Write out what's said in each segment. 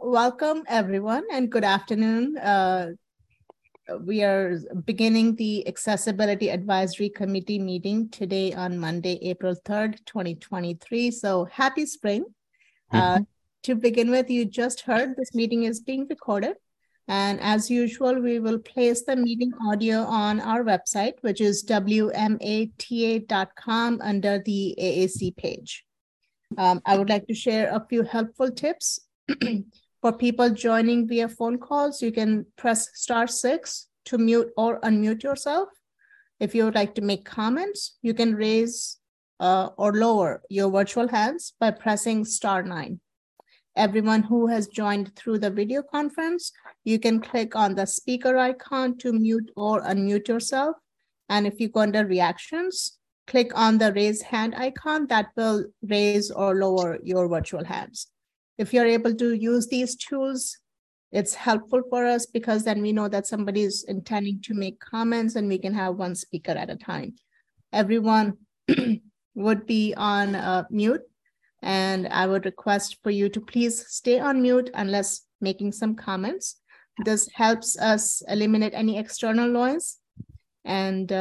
welcome everyone and good afternoon. We are beginning the Accessibility Advisory Committee meeting today on Monday, April 3rd, 2023. So happy spring. To begin with, you just heard this meeting is being recorded. And as usual, we will place the meeting audio on our website, which is wmata.com under the AAC page. I would like to share a few helpful tips. For people joining via phone calls, you can press *6 to mute or unmute yourself. If you would like to make comments, you can raise or lower your virtual hands by pressing *9. Everyone who has joined through the video conference, you can click on the speaker icon to mute or unmute yourself. And if you go under reactions, click on the raise hand icon that will raise or lower your virtual hands. If you're able to use these tools, it's helpful for us because then we know that somebody is intending to make comments and we can have one speaker at a time. Everyone would be on mute, and I would request for you to please stay on mute unless making some comments. This helps us eliminate any external noise. And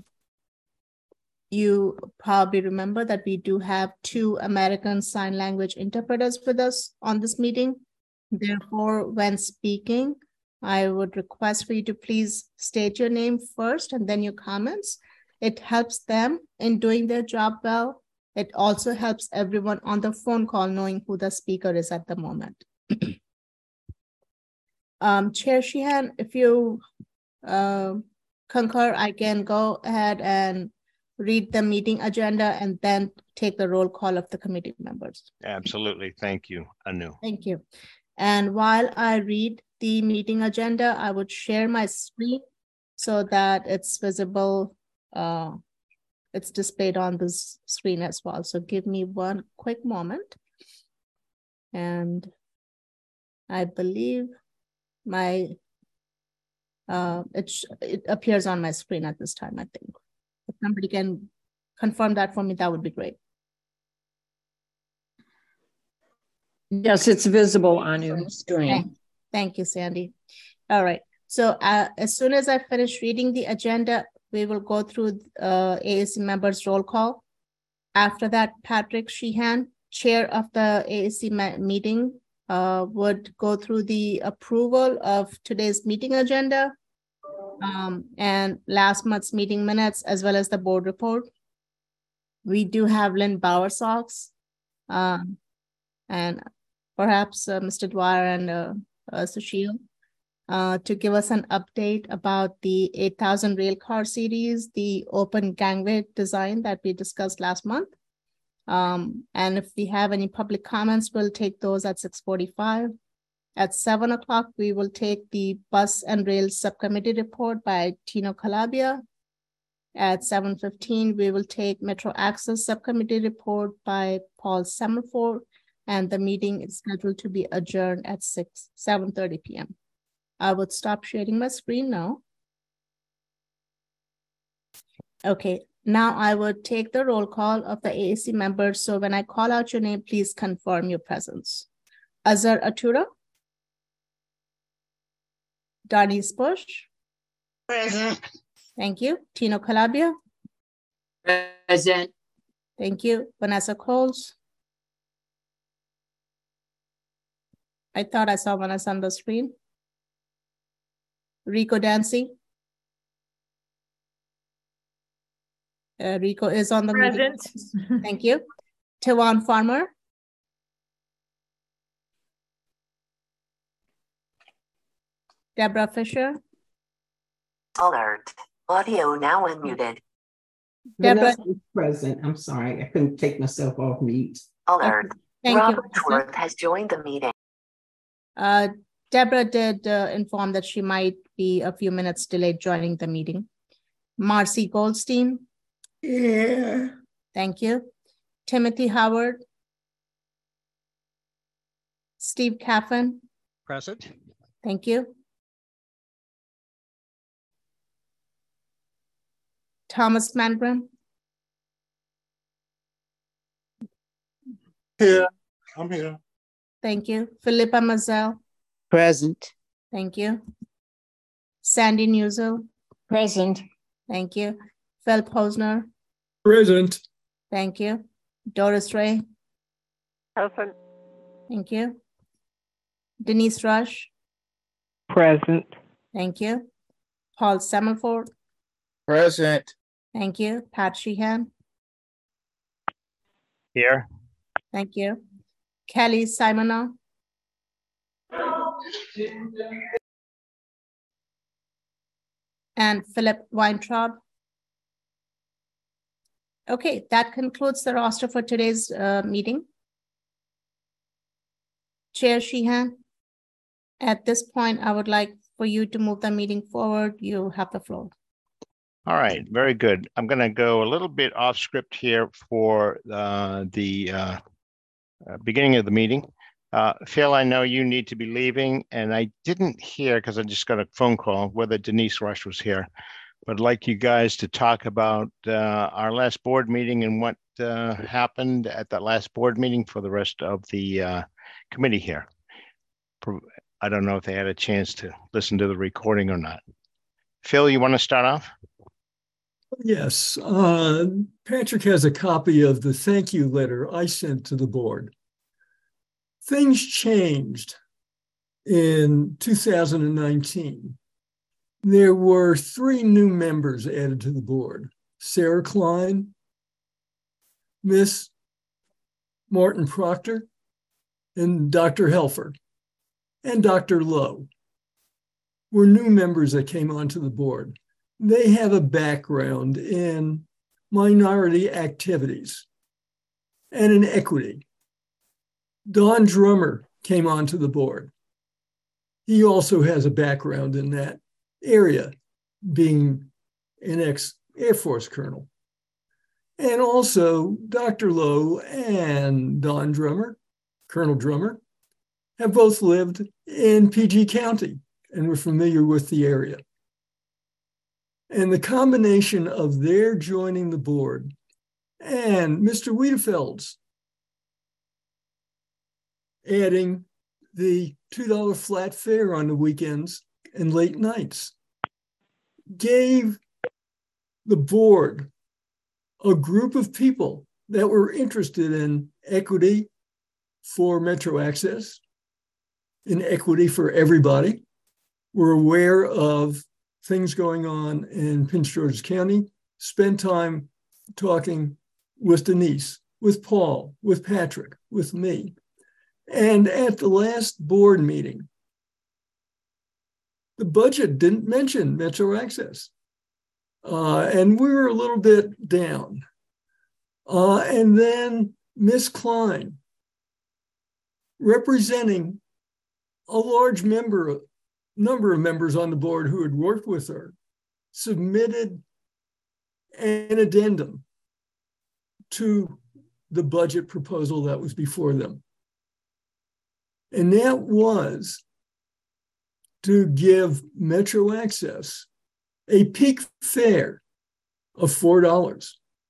you probably remember that we do have 2 American Sign Language interpreters with us on this meeting. Therefore, when speaking, I would request for you to please state your name first and then your comments. It helps them in doing their job well. It also helps everyone on the phone call knowing who the speaker is at the moment. Chair Sheehan, if you concur, I can go ahead and read the meeting agenda and then take the roll call of the committee members. Absolutely. Thank you, Anu. Thank you. And while I read the meeting agenda, I would share my screen so that it's visible. It's displayed on this screen as well. So give me one quick moment. And I believe my it appears on my screen at this time, I think. If somebody can confirm that for me, that would be great. Yes, it's visible on your screen. Thank you, Sandy. All right. So as soon as I finish reading the agenda, we will go through AAC members roll call. After that, Patrick Sheehan, chair of the AAC meeting, would go through the approval of today's meeting agenda and last month's meeting minutes, as well as the board report. We do have Lynn Bowersox and perhaps Mr. Dwyer and Sushil to give us an update about the 8000 rail car series, the open gangway design that we discussed last month. And if we have any public comments, we'll take those at 6:45. At 7 o'clock, we will take the Bus and Rail Subcommittee report by Tino Calabia. At 7:15, we will take Metro Access Subcommittee report by Paul Semaphore, and the meeting is scheduled to be adjourned at 7:30 p.m. I would stop sharing my screen now. Okay, now I would take the roll call of the AAC members. So when I call out your name, please confirm your presence. Azhar Atura. Darnice Bush. Present. Thank you. Tino Calabia. Present. Thank you. Vanessa Coles. I thought I saw Vanessa on the screen. Rico Dancy. Rico is on the meeting. Thank you. Tawan Farmer. Deborah Fisher. Alert. Audio now unmuted. Deborah is present. I'm sorry. I couldn't take myself off mute. Alert. Thank Robert you. Worth has joined the meeting. Deborah did inform that she might be a few minutes delayed joining the meeting. Marcy Goldstein. Yeah. Thank you. Timothy Howard. Steve Caffin. Present. Thank you. Thomas Mangrum. Here. I'm here. Thank you. Philippa Mazel. Present. Thank you. Sandy Newzel. Present. Thank you. Phil Posner. Present. Thank you. Doris Ray. Present. Thank you. Denise Rush. Present. Thank you. Paul Semmelford. Present. Thank you. Pat Sheehan. Here. Thank you. Kelly Simonow. And Philip Weintraub. Okay, that concludes the roster for today's meeting. Chair Sheehan, at this point, I would like for you to move the meeting forward. You have the floor. All right, very good. I'm going to go a little bit off script here for the beginning of the meeting. Phil, I know you need to be leaving, and I didn't hear, because I just got a phone call, whether Denise Rush was here. But I'd like you guys to talk about our last board meeting and what happened at that last board meeting for the rest of the committee here. I don't know if they had a chance to listen to the recording or not. Phil, you want to start off? Yes. Patrick has a copy of the thank you letter I sent to the board. Things changed in 2019. There were 3 new members added to the board: Sarah Klein, Miss Martin Proctor, and Dr. Helfer, and Dr. Lowe were new members that came onto the board. They have a background in minority activities and in equity. Don Drummer came onto the board. He also has a background in that area, being an ex-Air Force colonel. And also Dr. Lowe and Don Drummer, Colonel Drummer, have both lived in PG County and were familiar with the area. And the combination of their joining the board and Mr. Wiedefeld's adding the $2 flat fare on the weekends and late nights gave the board a group of people that were interested in equity for Metro Access, in equity for everybody. We're aware of things going on in Prince George's County, spent time talking with Denise, with Paul, with Patrick, with me. And at the last board meeting, the budget didn't mention Metro Access. And we were a little bit down. And then Miss Klein, representing a large number of members on the board who had worked with her, submitted an addendum to the budget proposal that was before them. And that was to give Metro Access a peak fare of $4.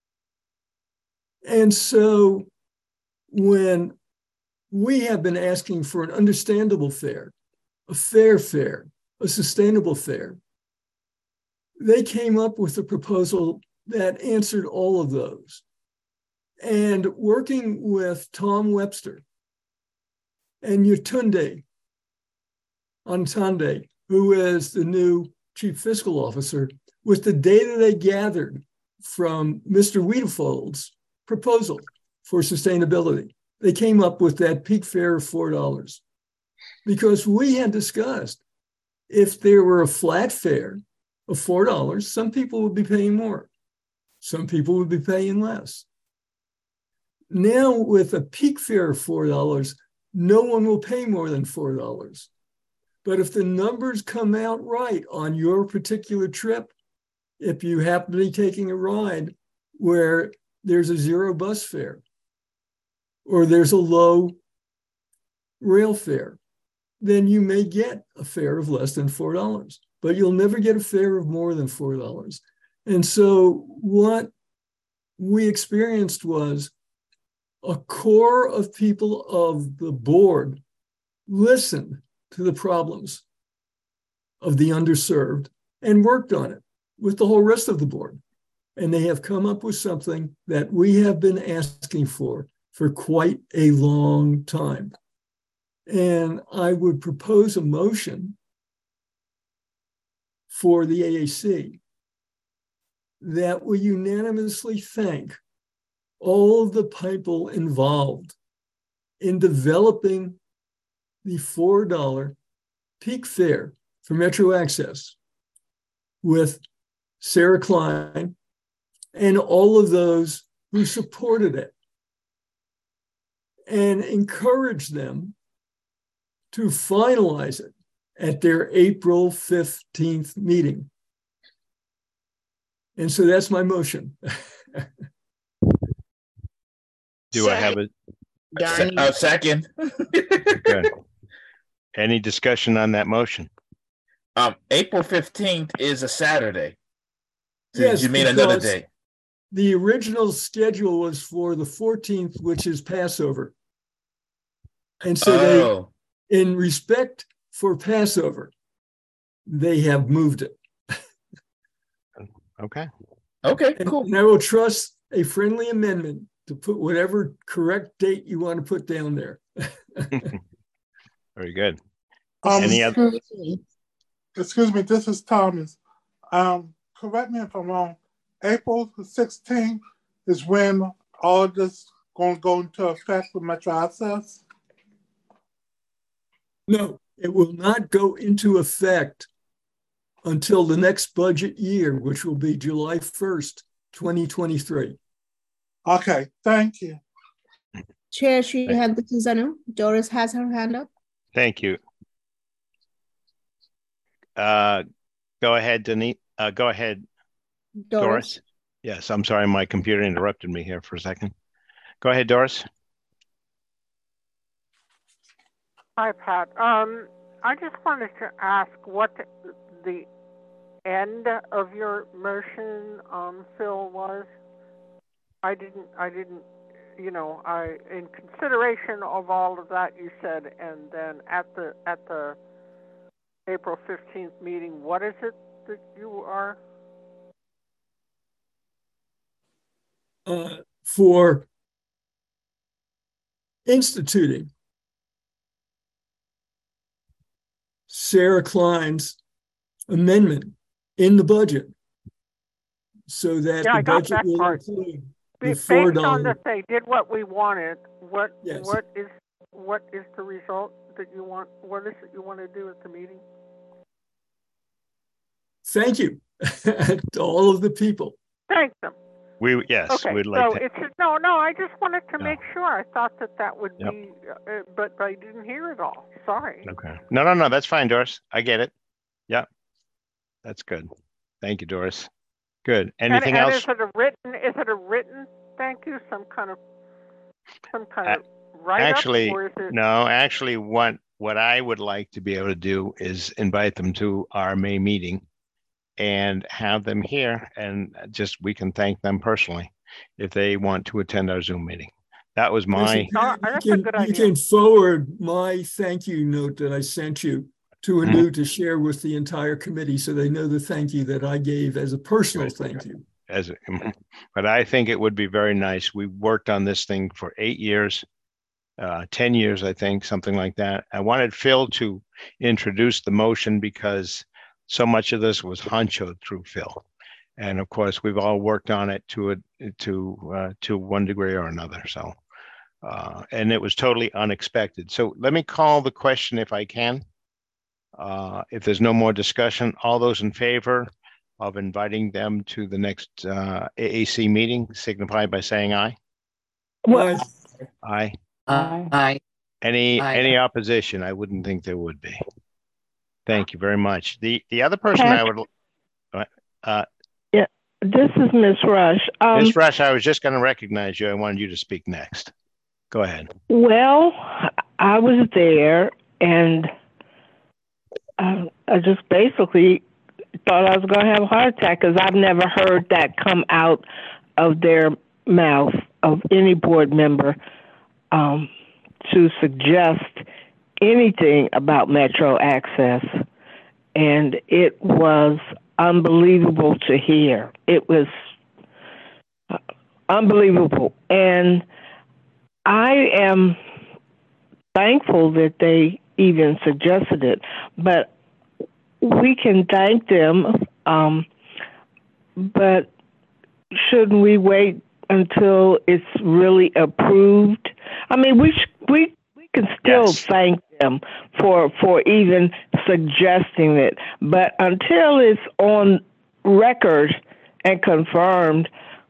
And so when we have been asking for an understandable fare, a fair fare, a sustainable fare, they came up with a proposal that answered all of those. And working with Tom Webster and Yetunde Antande, who is the new chief fiscal officer, with the data they gathered from Mr. Wiedefeld's proposal for sustainability, they came up with that peak fare of $4. Because we had discussed, if there were a flat fare of $4, some people would be paying more. Some people would be paying less. Now with a peak fare of $4, no one will pay more than $4. But if the numbers come out right on your particular trip, if you happen to be taking a ride where there's a zero bus fare or there's a low rail fare, then you may get a fare of less than $4, but you'll never get a fare of more than $4. And so what we experienced was a core of people of the board listened to the problems of the underserved and worked on it with the whole rest of the board. And they have come up with something that we have been asking for quite a long time. And I would propose a motion for the AAC that we unanimously thank all of the people involved in developing the $4 peak fare for Metro Access with Sarah Klein and all of those who supported it, and encourage them to finalize it at their April 15th meeting. And so that's my motion. Do I have a second? Good. Any discussion on that motion? April 15th is a Saturday. So Yes, you made another because day. the original schedule was for the 14th, which is Passover. And so they, in respect for Passover, they have moved it. Okay. Okay, And, cool. and I will trust a friendly amendment to put whatever correct date you want to put down there. Very good. Any other? Excuse me, this is Thomas. Correct me if I'm wrong. April 16th is when all this going to go into effect with Metro Access? No, it will not go into effect until the next budget year, which will be July 1st, 2023. Okay, thank you. Chair Srihan, this is Anu. Doris has her hand up. Thank you. Go ahead, Denise. Go ahead, Doris. Yes, I'm sorry, my computer interrupted me here for a second. Go ahead, Doris. Hi, Pat. I just wanted to ask what the end of your motion, Phil, was. I didn't, in consideration of all of that you said, and then at the April 15th meeting, what is it that you are? For instituting Sarah Klein's amendment in the budget so that the budget will include the Based $4. on that they did what we wanted, what Yes. what is the result that you want? What is it you want to do at the meeting? Thank you to all of the people. Thank them. Yes, Okay, we'd like so to. it's no. I just wanted to make sure. I thought that would Yep. be, but I didn't hear it all. Sorry. Okay. No, that's fine, Doris. I get it. Yeah, that's good. Thank you, Doris. Good. Anything and else? Is it a written thank you? Some kind of write-up? Actually, or is it... no. Actually, what I would like to be able to do is invite them to our May meeting and have them here, and just we can thank them personally if they want to attend our Zoom meeting. That was my. That's a good idea. You can forward my thank you note that I sent you to Anu to share with the entire committee, so they know the thank you that I gave as a personal thank you. But I think it would be very nice. We worked on this thing for 8 years, 10 years, I think, something like that. I wanted Phil to introduce the motion because so much of this was honchoed through Phil. And of course, we've all worked on it to one degree or another. So, and it was totally unexpected. So let me call the question if I can. If there's no more discussion, all those in favor of inviting them to the next AAC meeting signify by saying aye. Well, Aye. Aye. Any opposition? I wouldn't think there would be. Thank you very much. The other person I would. Yeah, this is Miss Rush. Miss Rush, I was just going to recognize you. I wanted you to speak next. Go ahead. Well, I was there, and I just basically thought I was going to have a heart attack because I've never heard that come out of their mouth of any board member to suggest anything about Metro Access, and it was unbelievable to hear. It was unbelievable, and I am thankful that they even suggested it, but we can thank them, but shouldn't we wait until it's really approved? I mean, we can still thank them for even suggesting it, but until it's on record and confirmed,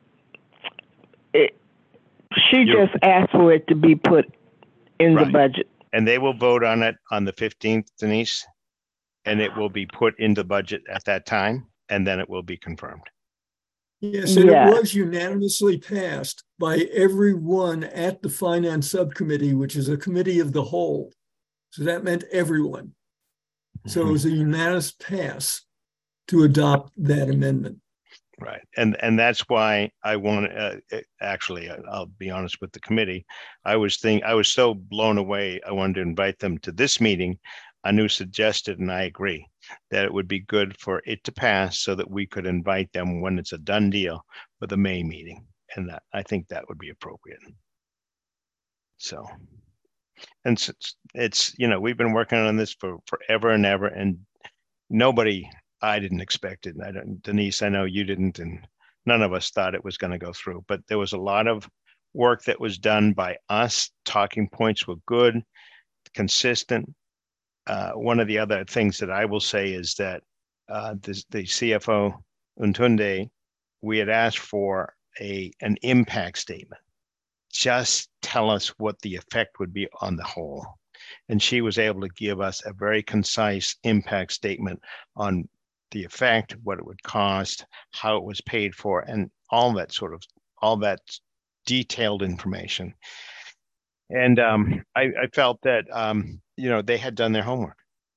she just asked for it to be put in the budget. And they will vote on it on the 15th, Denise, and it will be put in the budget at that time, and then it will be confirmed. Yes, and it was unanimously passed by everyone at the Finance Subcommittee, which is a committee of the whole. So that meant everyone. So it was a unanimous pass to adopt that amendment. Right. And that's why I want actually, I'll be honest with the committee. I was so blown away. I wanted to invite them to this meeting. Anu suggested, and I agree, that it would be good for it to pass so that we could invite them when it's a done deal for the May meeting. And that, I think that would be appropriate. So, and it's we've been working on this for forever and ever, and I didn't expect it. Denise, I know you didn't, and none of us thought it was going to go through, but there was a lot of work that was done by us. Talking points were good, consistent. One of the other things that I will say is that the CFO, Untunde, we had asked for an impact statement. Just tell us what the effect would be on the whole. And she was able to give us a very concise impact statement on the effect, what it would cost, how it was paid for, and all that detailed information. And I felt that, they had done their homework.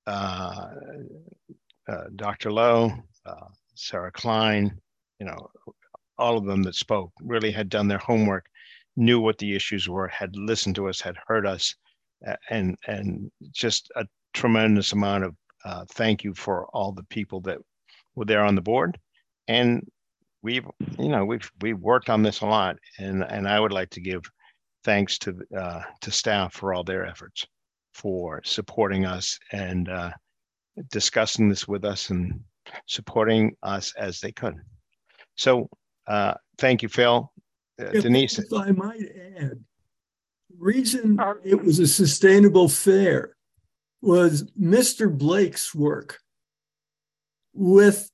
Dr. Lowe, Sarah Klein, all of them that spoke really had done their homework, knew what the issues were, had listened to us, had heard us, and just a tremendous amount of thank you for all the people that were there on the board. And we've worked on this a lot, and I would like to give thanks to staff for all their efforts, for supporting us and discussing this with us and supporting us as they could. So thank you, Phil. Denise. If I might add, the reason it was a sustainable fair was Mr. Blake's work with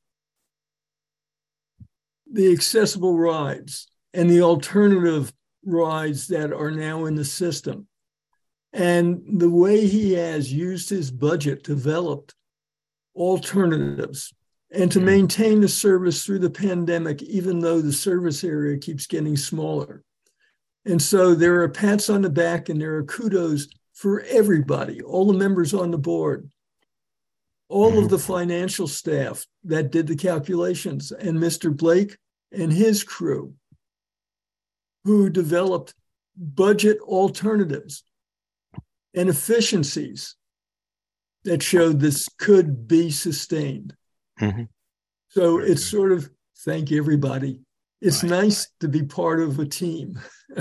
the accessible rides and the alternative rides that are now in the system. And the way he has used his budget to develop alternatives and to maintain the service through the pandemic, even though the service area keeps getting smaller. And so there are pats on the back and there are kudos for everybody, all the members on the board, all of the financial staff that did the calculations, and Mr. Blake and his crew who developed budget alternatives and efficiencies that showed this could be sustained. So it's sort of, thank you, everybody. It's nice to be part of a team.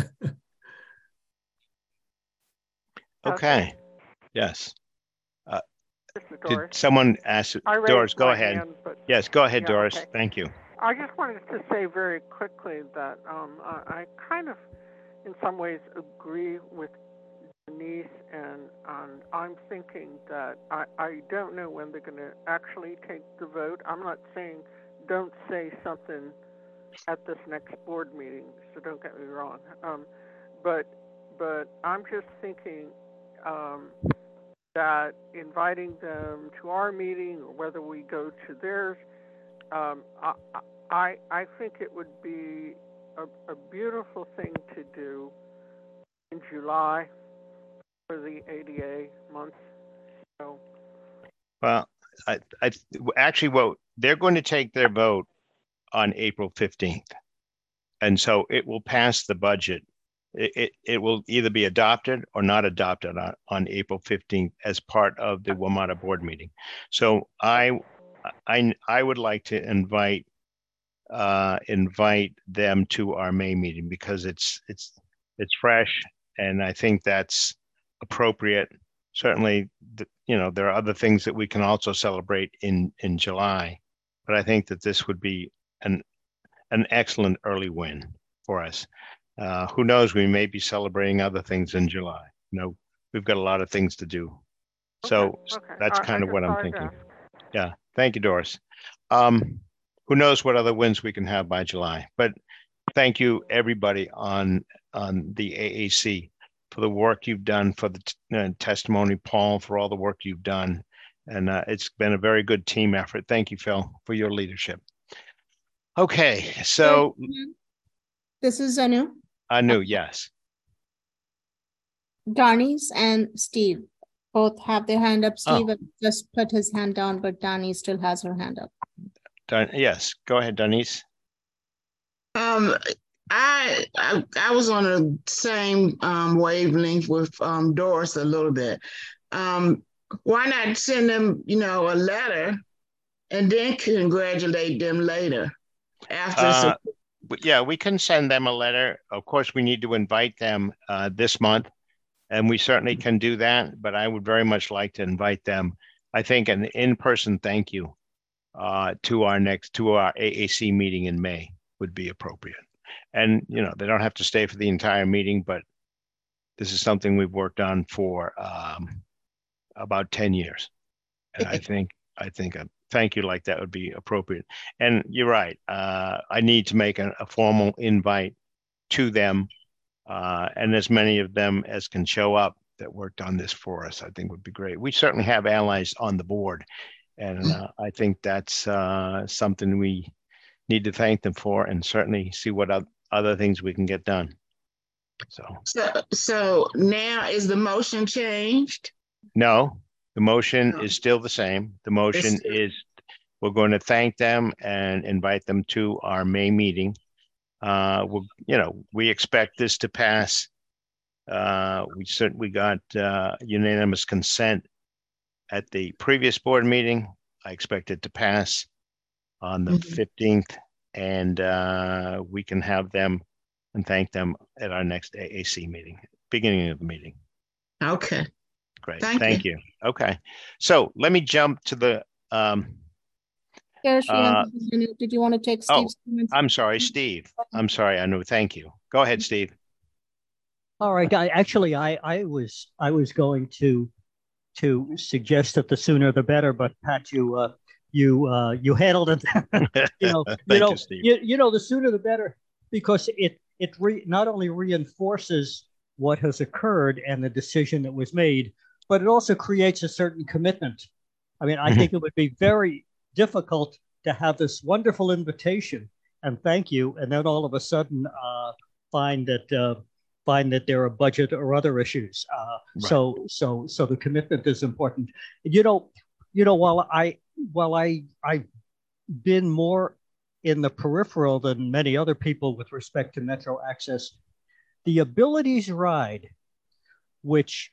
Okay. Yes. Did someone ask? Doris, go ahead. Hand, yes, go ahead, Doris. Okay. Thank you. I just wanted to say very quickly that I kind of, in some ways, agree with Denise, and I'm thinking that I don't know when they're going to actually take the vote. I'm not saying don't say something at this next board meeting, so don't get me wrong. But I'm just thinking that inviting them to our meeting or whether we go to theirs, I think it would be a beautiful thing to do in July for the ADA month. So, well, I actually, they're going to take their vote on April 15th. And so it will pass the budget it will either be adopted or not adopted on April 15th as part of the WMATA board meeting. So I would like to invite them to our May meeting because it's fresh, and I think that's appropriate. Certainly, there are other things that we can also celebrate in July, but I think that this would be an excellent early win for us. Who knows? We may be celebrating other things in July. We've got a lot of things to do. So that's kind of what I'm thinking. Yeah. Thank you, Doris. Who knows what other wins we can have by July? But thank you, everybody on the AAC for the work you've done, for the testimony, Paul, for all the work you've done. And it's been a very good team effort. Thank you, Phil, for your leadership. Okay, so. This is Anu. Anu, yes. Darnice and Steve both have their hand up. Steve just put his hand down, but Darnice still has her hand up. Yes, go ahead, Darnice. I was on the same wavelength with Doris a little bit. Why not send them, a letter and then congratulate them later after? Yeah, we can send them a letter. Of course, we need to invite them this month, and we certainly can do that. But I would very much like to invite them. I think an in-person thank you to our AAC meeting in May would be appropriate. And, they don't have to stay for the entire meeting, but this is something we've worked on for about 10 years. And I think a thank you like that would be appropriate. And you're right. I need to make a formal invite to them, and as many of them as can show up that worked on this for us, I think would be great. We certainly have allies on the board, and I think that's something we need to thank them for, and certainly see what other things we can get done. So now is the motion changed? No, the motion is still the same. The motion is we're going to thank them and invite them to our May meeting. We expect this to pass. We got unanimous consent at the previous board meeting. I expect it to pass on the 15th, and we can have them and thank them at our next AAC meeting, beginning of the meeting. Okay. Great. Thank you. Okay. So let me jump to the. Did you want to take Steve's comments? I'm sorry, Steve. I'm sorry, Anu. Thank you. Go ahead, Steve. All right. Actually, I was going to suggest that the sooner the better, but Pat, you handled it. The sooner the better, because it not only reinforces what has occurred and the decision that was made, but it also creates a certain commitment. I mean, I think it would be very difficult to have this wonderful invitation and thank you, and then all of a sudden find that there are budget or other issues. Right. So the commitment is important. While I've been more in the peripheral than many other people with respect to Metro Access, the Abilities Ride, which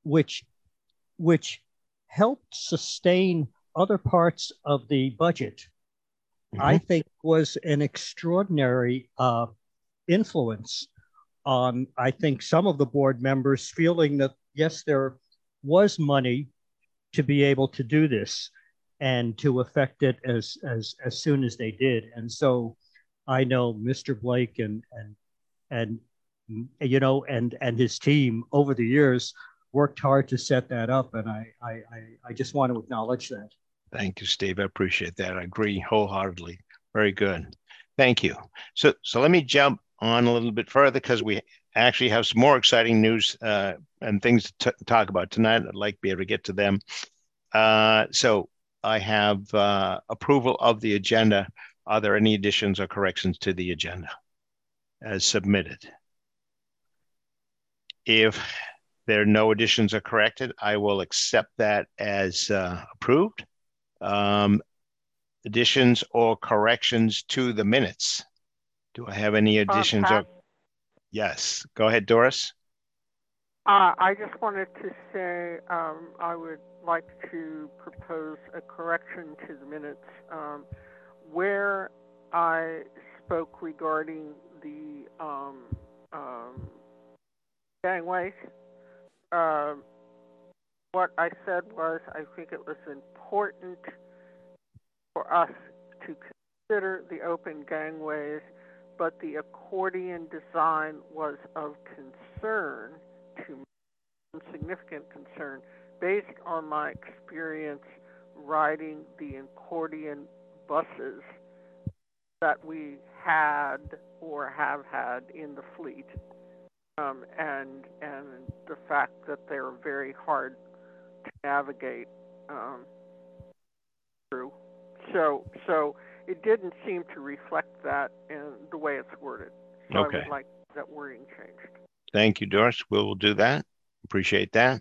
helped sustain other parts of the budget, I think was an extraordinary influence on, I think, some of the board members feeling that, yes, there was money to be able to do this and to affect it as soon as they did. And so I know Mr. Blake and his team over the years worked hard to set that up. And I just want to acknowledge that. Thank you, Steve. I appreciate that. I agree wholeheartedly. Very good. Thank you. So let me jump on a little bit further because we actually have some more exciting news and things to talk about tonight. I'd like to be able to get to them. So I have approval of the agenda. Are there any additions or corrections to the agenda as submitted? If there are no additions or corrected, I will accept that as approved. Additions or corrections to the minutes? Do I have any additions? Yes. Go ahead, Doris. I just wanted to say I would like to propose a correction to the minutes where I spoke regarding the gangways. What I said was I think it was important for us to consider the open gangways, but the accordion design was of concern to me, significant concern, based on my experience riding the accordion buses that we had or have had in the fleet, and the fact that they're very hard to navigate through. So it didn't seem to reflect that in the way it's worded. So Okay. I would like that wording changed. Thank you, Doris. We'll do that. Appreciate that.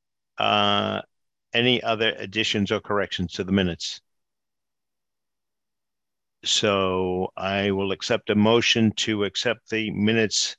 Any other additions or corrections to the minutes? So I will accept a motion to accept the minutes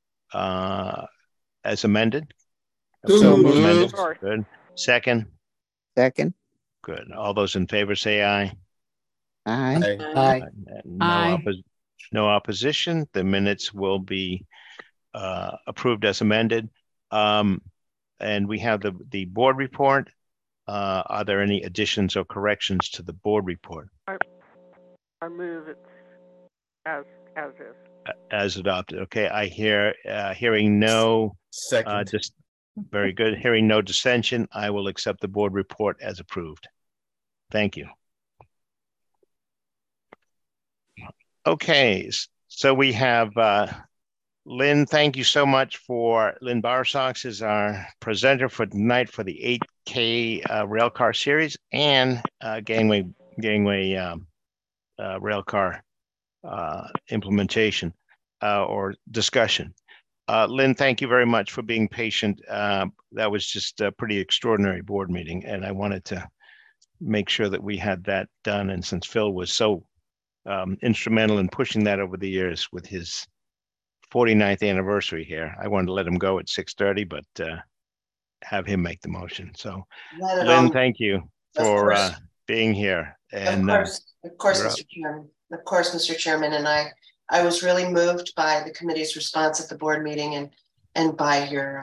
as amended. So Amended. moved. Good. Second. Second. Good. All those in favor say aye. Aye. Aye. No opposition. The minutes will be approved as amended. And we have the board report. Are there any additions or corrections to the board report? I move it as is. As adopted. Okay, I hearing no Second. very good. Hearing no dissension, I will accept the board report as approved. Thank you. Okay, so we have Lynn. Thank you so much for Lynn Bowersox is our presenter for tonight for the 8K railcar series and gangway railcar implementation or discussion. Lynn, thank you very much for being patient. That was just a pretty extraordinary board meeting, and I wanted to make sure that we had that done. And since Phil was so instrumental in pushing that over the years with his 49th anniversary here, I wanted to let him go at 6:30, but have him make the motion. So, Lynn, thank you for being here. And of course, Mr. Chairman. Of course, Mr. Chairman, and I was really moved by the committee's response at the board meeting and by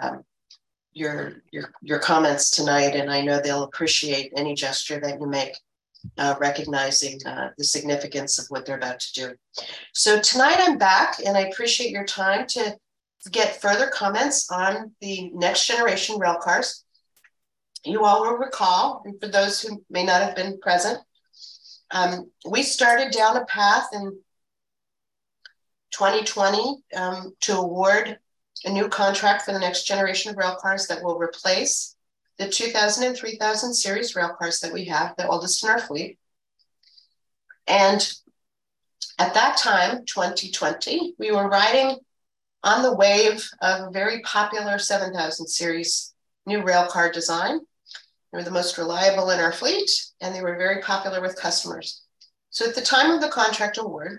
your comments tonight, and I know they'll appreciate any gesture that you make, recognizing the significance of what they're about to do. So tonight I'm back, and I appreciate your time to get further comments on the next generation railcars. You all will recall, and for those who may not have been present, we started down a path in 2020 to award a new contract for the next generation of railcars that will replace the 2000 and 3000 series railcars that we have, the oldest in our fleet. And at that time, 2020, we were riding on the wave of a very popular 7000 series new railcar design. They were the most reliable in our fleet, and they were very popular with customers. So at the time of the contract award,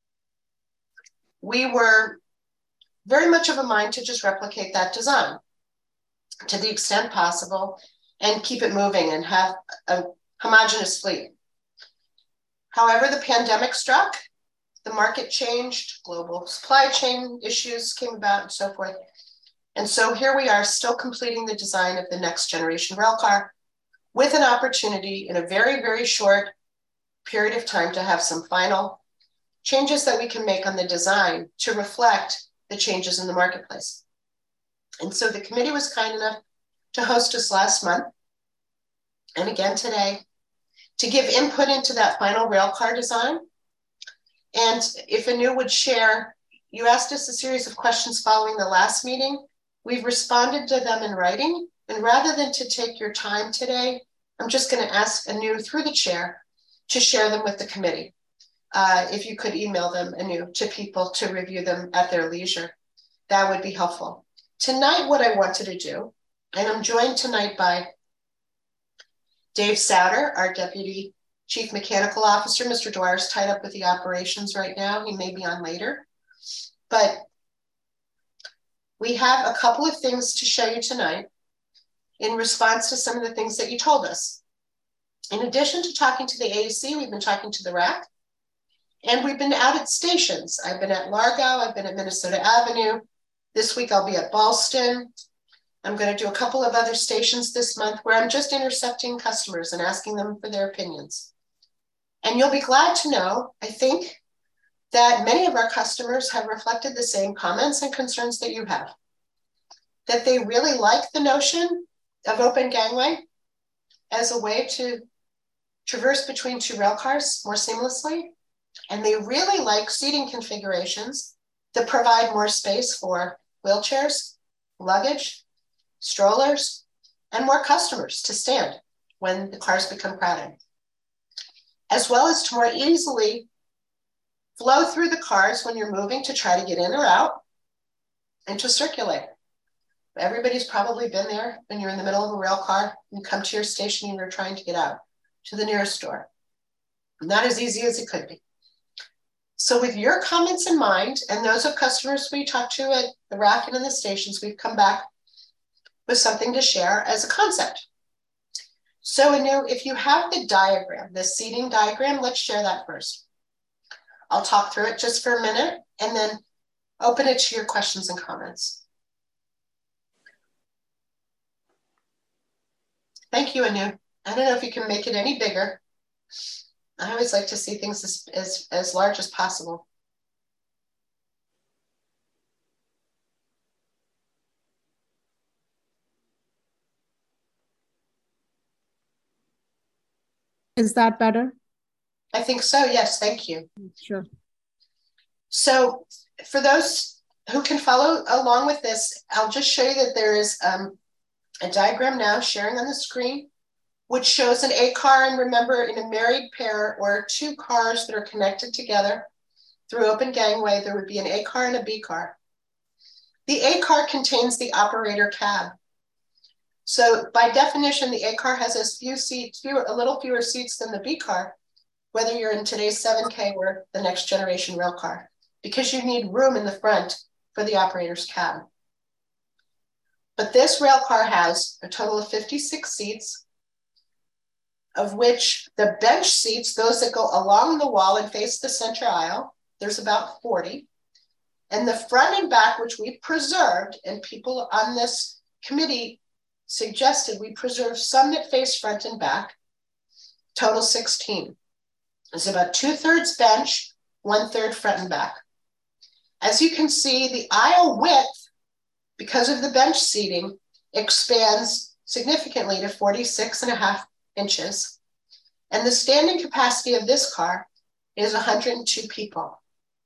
we were very much of a mind to just replicate that design to the extent possible and keep it moving and have a homogeneous fleet. However, the pandemic struck, the market changed, global supply chain issues came about and so forth. And so here we are still completing the design of the next generation railcar with an opportunity in a very, very short period of time to have some final changes that we can make on the design to reflect the changes in the marketplace. And so the committee was kind enough to host us last month, and again today, to give input into that final railcar design. And if Anu would share, you asked us a series of questions following the last meeting. We've responded to them in writing, and rather than to take your time today, I'm just going to ask Anu through the chair to share them with the committee. If you could email them, Anu, to people to review them at their leisure, that would be helpful. Tonight, what I wanted to do, and I'm joined tonight by Dave Souter, our Deputy Chief Mechanical Officer. Mr. Dwyer is tied up with the operations right now. He may be on later. But we have a couple of things to show you tonight in response to some of the things that you told us. In addition to talking to the AAC, we've been talking to the RAC, and we've been out at stations. I've been at Largo, I've been at Minnesota Avenue. This week I'll be at Ballston. I'm going to do a couple of other stations this month where I'm just intercepting customers and asking them for their opinions. And you'll be glad to know, I think, that many of our customers have reflected the same comments and concerns that you have. That they really like the notion of open gangway as a way to traverse between two rail cars more seamlessly. And they really like seating configurations that provide more space for wheelchairs, luggage, strollers, and more customers to stand when the cars become crowded, as well as to more easily flow through the cars when you're moving to try to get in or out and to circulate. Everybody's probably been there when you're in the middle of a rail car, you come to your station and you're trying to get out to the nearest store. Not as easy as it could be. So with your comments in mind, and those of customers we talked to at the RAC and in the stations, we've come back with something to share as a concept. So Anu, if you have the diagram, the seating diagram, let's share that first. I'll talk through it just for a minute and then open it to your questions and comments. Thank you, Anu. I don't know if you can make it any bigger. I always like to see things as large as possible. Is that better? I think so, yes, thank you. Sure. So for those who can follow along with this, I'll just show you that there is a diagram now sharing on the screen, which shows an A car, and remember, in a married pair or two cars that are connected together through open gangway, there would be an A car and a B car. The A car contains the operator cab. So by definition, the A car has a little fewer seats than the B car, whether you're in today's 7K or the next generation rail car, because you need room in the front for the operator's cab. But this rail car has a total of 56 seats, of which the bench seats, those that go along the wall and face the center aisle, there's about 40. And the front and back, which we preserved, and people on this committee suggested we preserve some that face front and back, total 16. It's about 2/3 bench, 1/3 front and back. As you can see, the aisle width, because of the bench seating, expands significantly to 46.5 inches. And the standing capacity of this car is 102 people.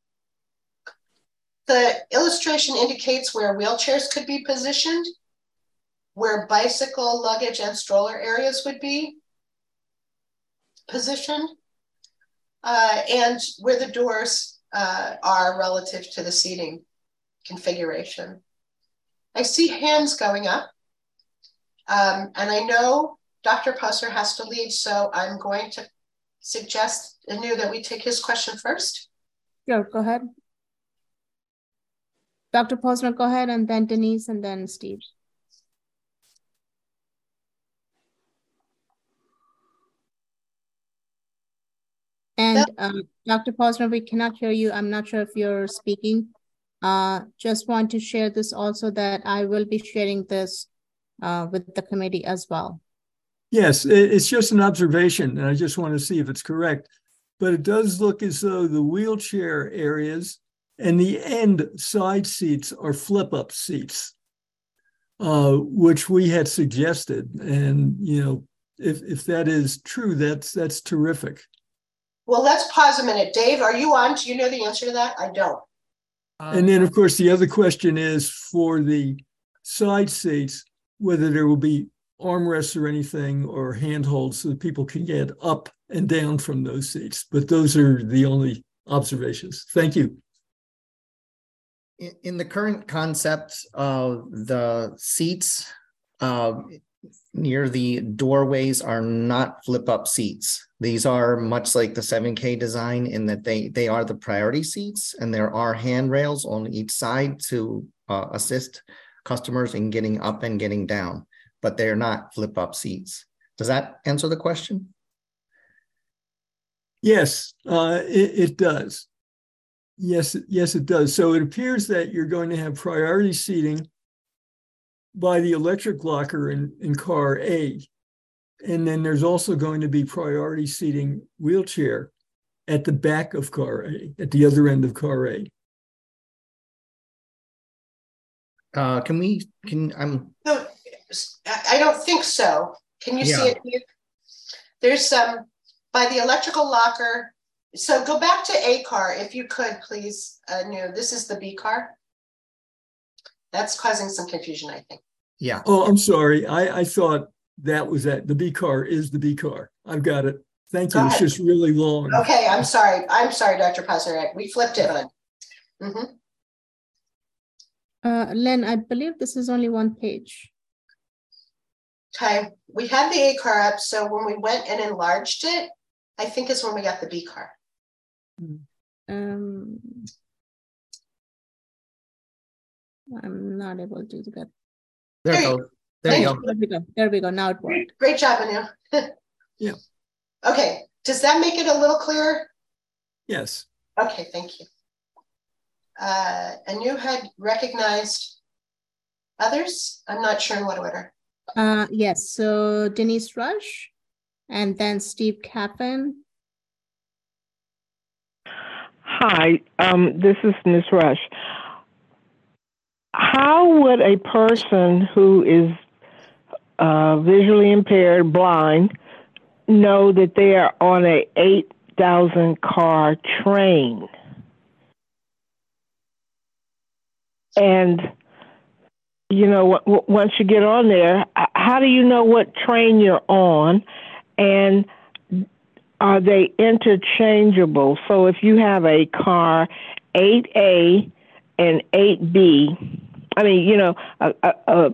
The illustration indicates where wheelchairs could be positioned, where bicycle, luggage, and stroller areas would be positioned, and where the doors are relative to the seating configuration. I see hands going up, and I know Dr. Posner has to leave, so I'm going to suggest, Anu, that we take his question first. Sure, go ahead. Dr. Posner, go ahead, and then Denise, and then Steve. And Dr. Posner, we cannot hear you. I'm not sure if you're speaking. Just want to share this also, that I will be sharing this with the committee as well. Yes, it's just an observation, and I just want to see if it's correct. But it does look as though the wheelchair areas and the end side seats are flip-up seats, which we had suggested. And, you know, if that is true, that's terrific. Well, let's pause a minute. Dave, are you on? Do you know the answer to that? I don't. And then, of course, the other question is for the side seats, whether there will be armrests or anything or handholds so that people can get up and down from those seats. But those are the only observations. Thank you. In the current concept of the seats near the doorways are not flip-up seats. These are much like the 7K design in that they are the priority seats, and there are handrails on each side to assist customers in getting up and getting down, but they're not flip up seats. Does that answer the question? Yes, it does. Yes, it does. So it appears that you're going to have priority seating by the electric locker in car A. And then there's also going to be priority seating wheelchair at the back of car A, at the other end of car A. No, I don't think so. Can you see it here? There's some by the electrical locker. So go back to A car if you could, please. This is the B car. That's causing some confusion, I think. Yeah. Oh, I'm sorry. I thought that was that. The B car is the B car. I've got it. Thank you. It's just really long. Okay, I'm sorry. Dr. Posner. We flipped it on. Len, I believe this is only one page. Okay, we had the A car up, so when we went and enlarged it, I think is when we got the B car. I'm not able to get. There you go. There we go. Now it worked. Great job, Anu. Yeah. Okay, does that make it a little clearer? Yes. Okay, thank you. Anu had recognized others. I'm not sure in what order. Yes, so Denise Rush and then Steve Caffin. Hi, this is Ms. Rush. How would a person who is visually impaired, blind, know that they are on a 8,000 car train? And, once you get on there, how do you know what train you're on? And are they interchangeable? So if you have a car 8A and 8B, 8A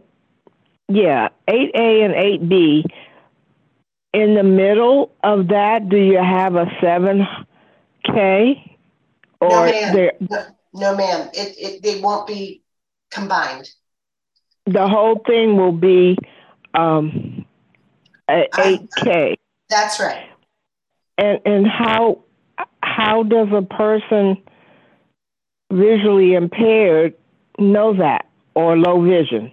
and 8B, in the middle of that, do you have a 7K? Or no, ma'am. They won't be combined. The whole thing will be 8K. That's right. And how does a person visually impaired know that, or low vision?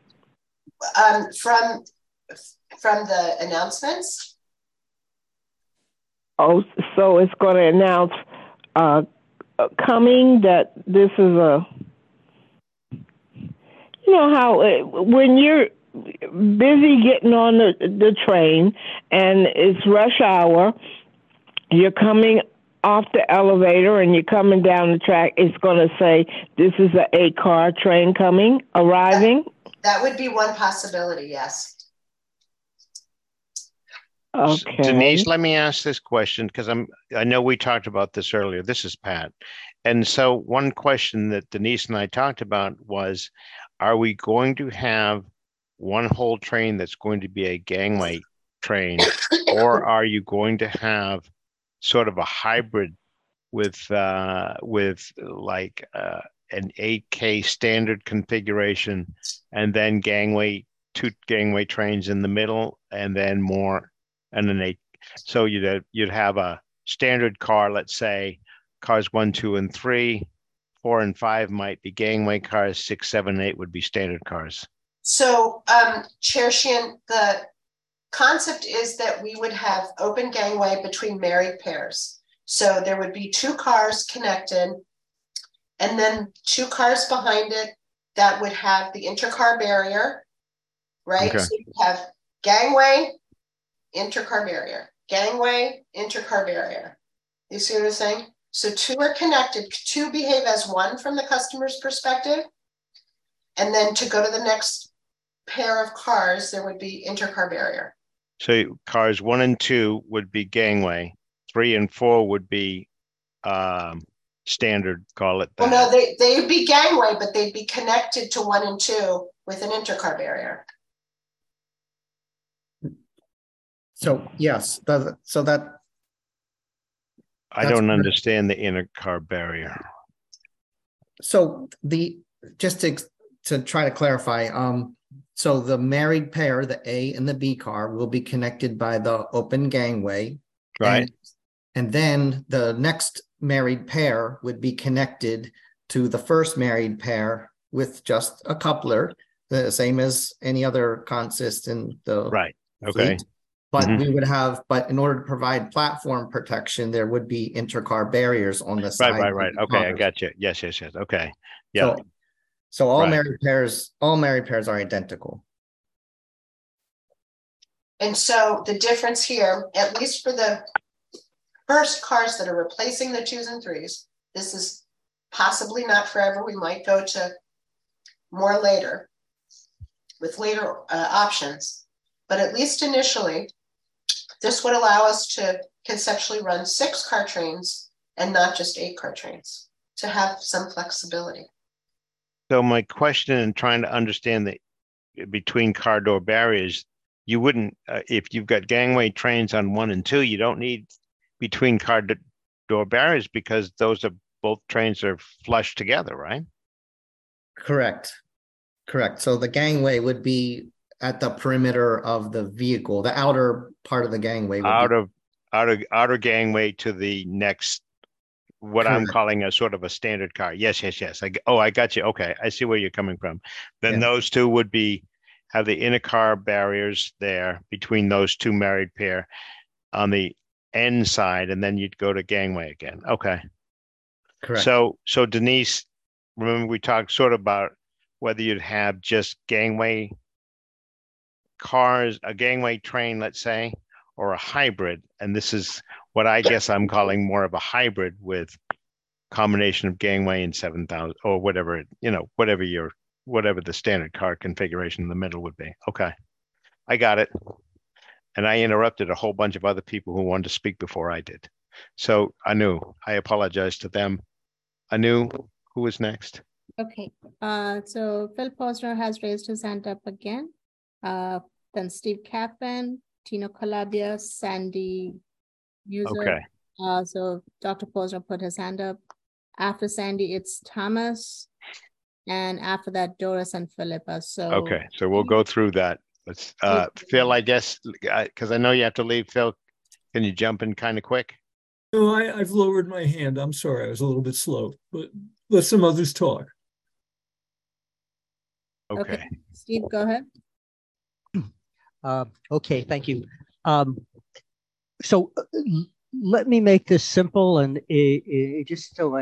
From the announcements. Oh, so it's going to announce coming that this is a. You know how when you're busy getting on the train and it's rush hour, you're coming off the elevator and you're coming down the track, it's going to say, this is a 8-car train arriving? That would be one possibility, yes. Okay. Denise, let me ask this question because I know we talked about this earlier. This is Pat. And so one question that Denise and I talked about was, are we going to have one whole train that's going to be a gangway train, or are you going to have sort of a hybrid with like an 8K standard configuration and then two gangway trains in the middle and then more and then 8. So you'd have a standard car, let's say cars 1, 2, and 3, 4 and 5 might be gangway cars, 6, 7, 8 would be standard cars. So, Chair Sheehan, the concept is that we would have open gangway between married pairs. So there would be 2 cars connected and then 2 cars behind it that would have the intercar barrier, right? Okay. So you have gangway, intercar barrier, gangway, intercar barrier. You see what I'm saying? So 2 are connected, 2 behave as one from the customer's perspective. And then to go to the next pair of cars, there would be intercar barrier. So cars 1 and 2 would be gangway, 3 and 4 would be standard, call it that. Well, no, they'd be gangway, but they'd be connected to 1 and 2 with an intercar barrier. So yes, I don't understand the intercar barrier. So just to to try to clarify, so the married pair, the A and the B car, will be connected by the open gangway. Right. And then the next married pair would be connected to the first married pair with just a coupler, the same as any other consist in the Right. Okay. fleet. But Mhm. we would have, but in order to provide platform protection, there would be intercar barriers on the side. Right. Okay, I got you. Yes. Okay. Yeah. So all Right. married pairs are identical. And so the difference here, at least for the first cars that are replacing the 2s and 3s, this is possibly not forever. We might go to more later with later options, but at least initially, this would allow us to conceptually run 6-car trains and not just 8-car trains, to have some flexibility. So my question in trying to understand the between car door barriers, you wouldn't, if you've got gangway trains on 1 and 2, you don't need between car door barriers because those are both trains are flush together, right? Correct. So the gangway would be at the perimeter of the vehicle. The outer part of the gangway would outer gangway to the next, what I'm Correct. calling a sort of a standard car. Yes. I got you. Okay, I see where you're coming from. Then Yeah. those two would have the inner car barriers there between those two married pair on the end side, and then you'd go to gangway again. Okay. Correct. So Denise, remember we talked sort of about whether you'd have just gangway cars, a gangway train, let's say, or a hybrid. And this is what I guess I'm calling more of a hybrid with combination of gangway and 7,000 or whatever, whatever the standard car configuration in the middle would be. Okay, I got it. And I interrupted a whole bunch of other people who wanted to speak before I did. So Anu, I apologize to them. Anu, who is next? Okay, so Phil Posner has raised his hand up again. Then Steve Kaplan, Tino Calabia, Sandy User. Okay. So Dr. Posner put his hand up. After Sandy, it's Thomas. And after that, Doris and Philippa. So okay, so we'll go through that. Let's Phil, I guess, because I know you have to leave. Phil, can you jump in kind of quick? No, I've lowered my hand. I'm sorry, I was a little bit slow, but let some others talk. Okay. Steve, go ahead. Okay, thank you. So let me make this simple and just so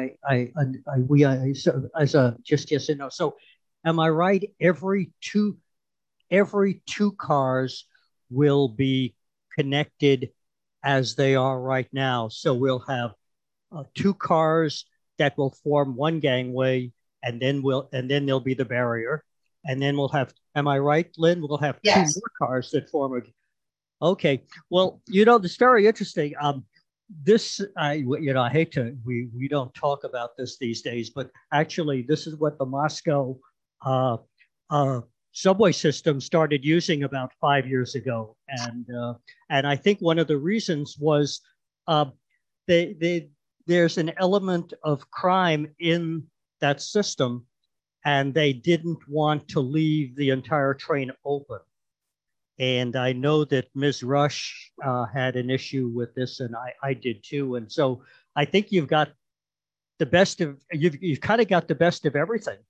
as a just yes and no. So, am I right? Every two cars will be connected as they are right now. So we'll have 2 cars that will form one gangway, and then there'll be the barrier. And then we'll have, am I right, Lynn? We'll have Yes. 2 more cars that form a. Okay. Well, this is very interesting. I hate to, we don't talk about this these days, but actually, this is what the Moscow subway system started using about 5 years ago, and I think one of the reasons was there's an element of crime in that system. And they didn't want to leave the entire train open. And I know that Ms. Rush had an issue with this, and I did too. And so I think you've got the best of, you've kind of got the best of everything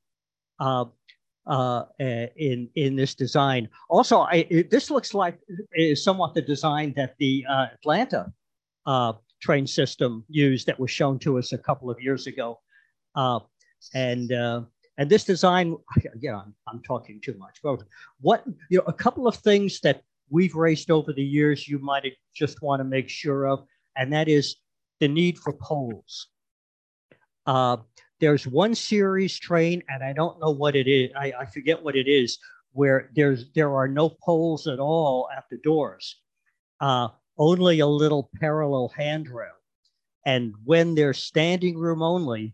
in this design. Also, this looks like is somewhat the design that the Atlanta train system used that was shown to us a couple of years ago. And this design, I'm talking too much. But a couple of things that we've raised over the years you might just want to make sure of, and that is the need for poles. There's one series train, and I don't know what it is. I forget what it is, where there are no poles at all at the doors, only a little parallel handrail. And when there's standing room only,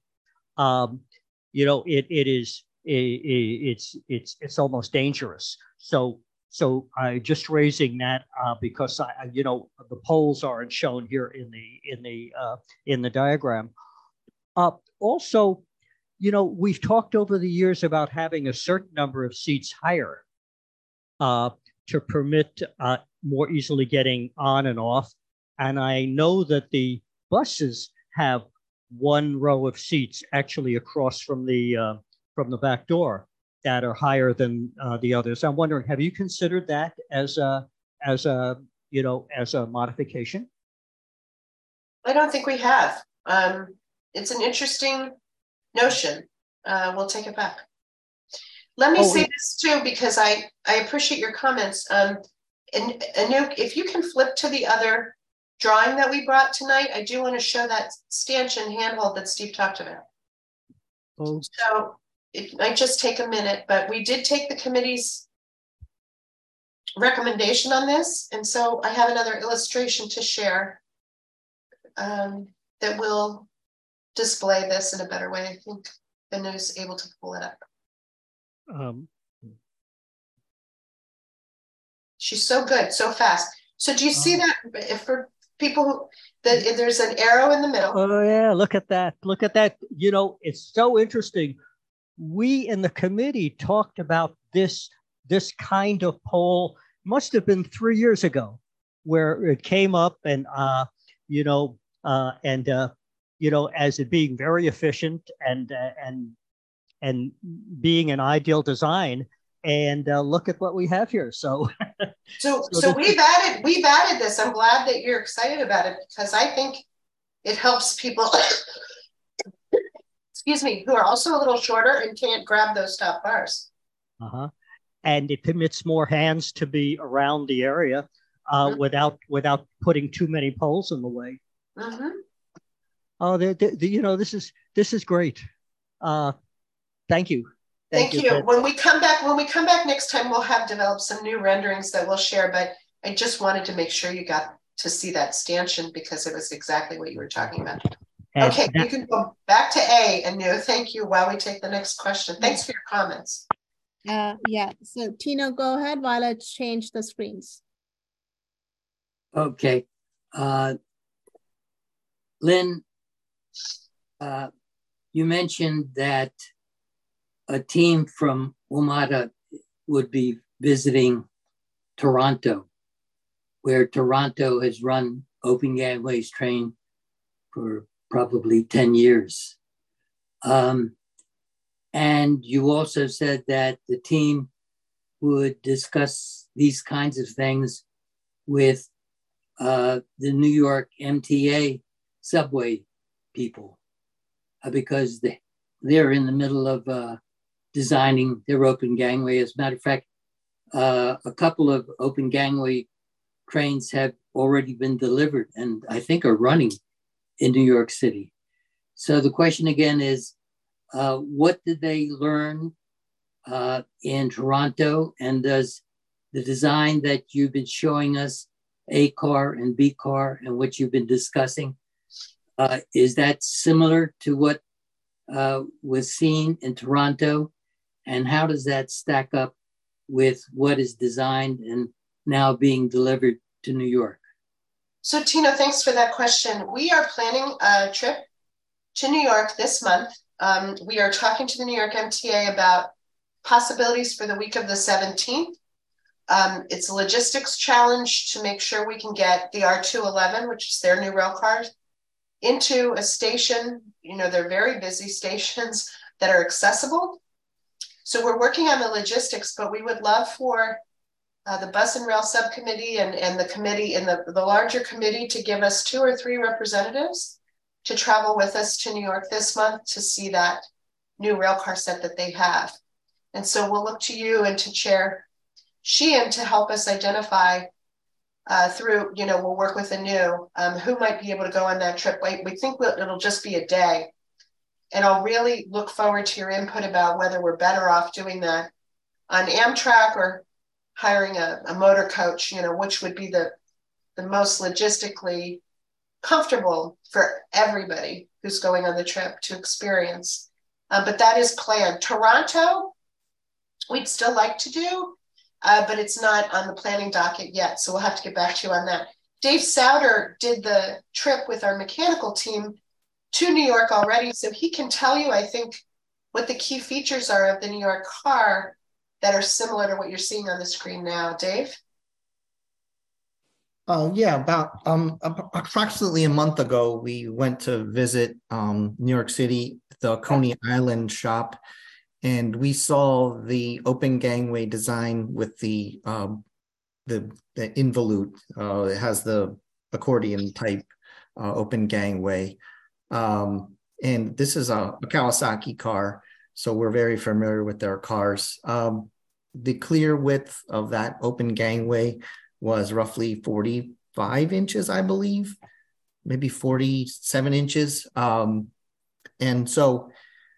it's almost dangerous. So I just raising that because the poles aren't shown here in the diagram. Also, we've talked over the years about having a certain number of seats higher to permit more easily getting on and off. And I know that the buses have one row of seats actually across from the back door that are higher than the others. I'm wondering, have you considered that as a modification? I don't think we have. It's an interesting notion. We'll take it back. Let me say this too, because I appreciate your comments. And Anouk, if you can flip to the other drawing that we brought tonight, I do want to show that stanchion handhold that Steve talked about. Oh. So it might just take a minute, but we did take the committee's recommendation on this. And so I have another illustration to share that will display this in a better way. I think Anu's able to pull it up. She's so good, so fast. So do you see that for people who, that there's an arrow in the middle? Oh yeah, look at that. Look at that. It's so interesting. We in the committee talked about this kind of pole, must have been 3 years ago, where it came up and as it being very efficient and being an ideal design. And look at what we have here. So we've added this. I'm glad that you're excited about it, because I think it helps people, excuse me, who are also a little shorter and can't grab those top bars. And it permits more hands to be around the area without putting too many poles in the way. Oh, this is great. Thank you. Thank you. When we come back next time, we'll have developed some new renderings that we'll share, but I just wanted to make sure you got to see that stanchion because it was exactly what you were talking about. And okay, you can go back to A, Anu. Thank you while we take the next question. Thanks for your comments. Yeah, so Tino, go ahead while I change the screens. Okay. Lynn, you mentioned that a team from WMATA would be visiting Toronto, where Toronto has run Open Gangways Train for probably 10 years. And you also said that the team would discuss these kinds of things with the New York MTA subway people because they're in the middle of designing their open gangway. As a matter of fact, a couple of open gangway trains have already been delivered and I think are running in New York City. So the question again is, what did they learn in Toronto? And does the design that you've been showing us, A car and B car, and what you've been discussing, is that similar to what was seen in Toronto? And how does that stack up with what is designed and now being delivered to New York? So Tina, thanks for that question. We are planning a trip to New York this month. We are talking to the New York MTA about possibilities for the week of the 17th. It's a logistics challenge to make sure we can get the R211, which is their new rail cars, into a station. They're very busy stations that are accessible. So we're working on the logistics, but we would love for the bus and rail subcommittee and the committee and the larger committee to give us 2 or 3 representatives to travel with us to New York this month to see that new rail car set that they have. And so we'll look to you and to Chair Sheehan to help us identify through, we'll work with Anu, who might be able to go on that trip. We think it'll just be a day. And I'll really look forward to your input about whether we're better off doing that on Amtrak or hiring a motor coach, which would be the most logistically comfortable for everybody who's going on the trip to experience. But that is planned. Toronto, we'd still like to do, but it's not on the planning docket yet. So we'll have to get back to you on that. Dave Souter did the trip with our mechanical team to New York already. So he can tell you, I think, what the key features are of the New York car that are similar to what you're seeing on the screen now, Dave? Yeah, about approximately a month ago, we went to visit New York City, the Coney Island shop, and we saw the open gangway design with the involute. It has the accordion type open gangway, and this is a Kawasaki car, so we're very familiar with their cars. The clear width of that open gangway was roughly 45 inches, I believe, maybe 47 inches. And so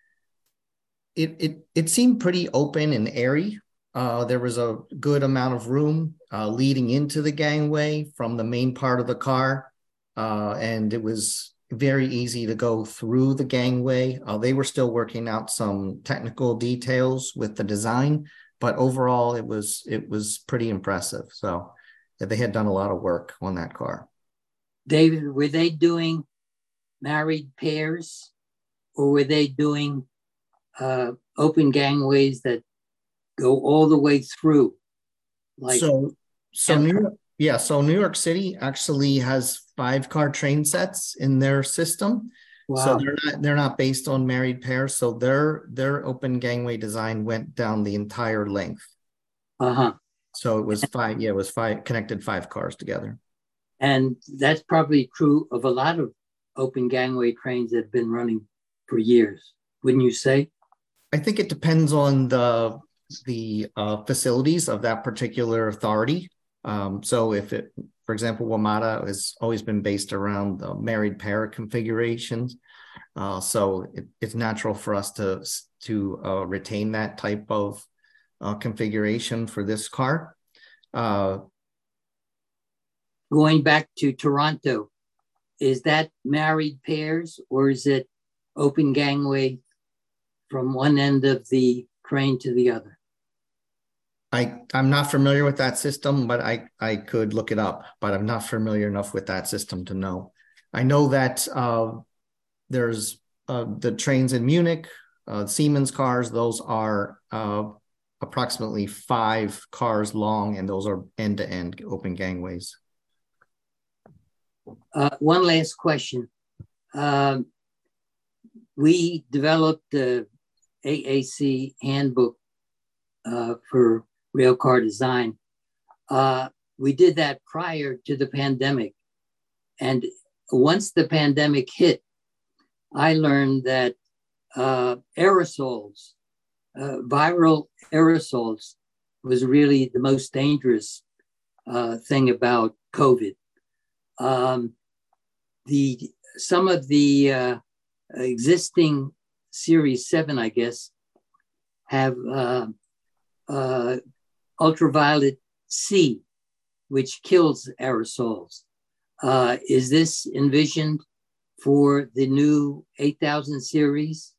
it seemed pretty open and airy. There was a good amount of room leading into the gangway from the main part of the car. And it was very easy to go through the gangway. They were still working out some technical details with the design, but overall it was pretty impressive. So they had done a lot of work on that car. David, were they doing married pairs, or were they doing open gangways that go all the way through? Like so New York City actually has 5-car train sets in their system. Wow. So they're not based on married pairs. So their open gangway design went down the entire length. So it was 5. Yeah, it was 5 connected 5 cars together. And that's probably true of a lot of open gangway trains that have been running for years, wouldn't you say? I think it depends on the facilities of that particular authority. So if it, for example, WMATA has always been based around the married pair configurations. So it's natural for us to retain that type of configuration for this car. Going back to Toronto, is that married pairs, or is it open gangway from one end of the train to the other? I'm not familiar with that system, but I could look it up, but I'm not familiar enough with that system to know. I know that there's the trains in Munich, Siemens cars, those are approximately 5 cars long, and those are end-to-end open gangways. One last question. We developed the AAC handbook for railcar design. We did that prior to the pandemic. And once the pandemic hit, I learned that aerosols, viral aerosols, was really the most dangerous thing about COVID. Some of the existing Series 7, I guess, have ultraviolet C, which kills aerosols. Is this envisioned for the new 8000 series?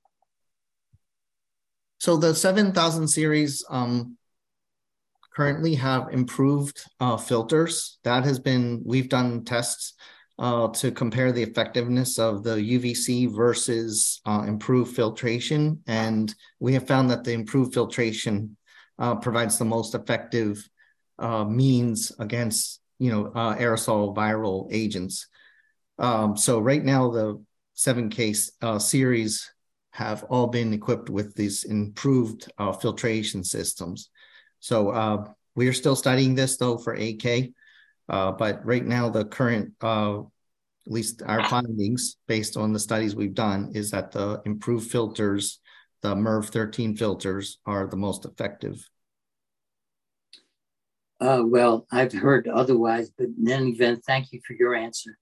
So the 7000 series currently have improved filters. We've done tests to compare the effectiveness of the UVC versus improved filtration. And we have found that the improved filtration provides the most effective means against, aerosol viral agents. So right now, the 7K series have all been equipped with these improved filtration systems. So we are still studying this though for AK, but right now the current, at least our findings based on the studies we've done, is that the improved filters, the MERV 13 filters, are the most effective. Well, I've heard otherwise, but in any event, thank you for your answer.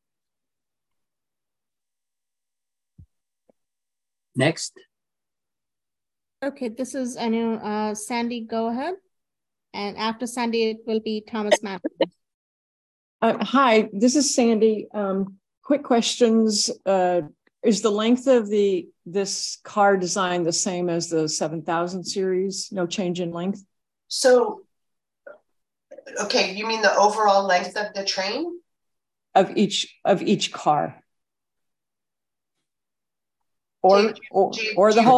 Next. Okay, this is Anu. Sandy, go ahead. And after Sandy, it will be Thomas Matthews. Hi, this is Sandy. Quick questions. Is the length of this car design the same as the 7000 series? No change in length? So, okay, you mean the overall length of the train? Of each car. Or the whole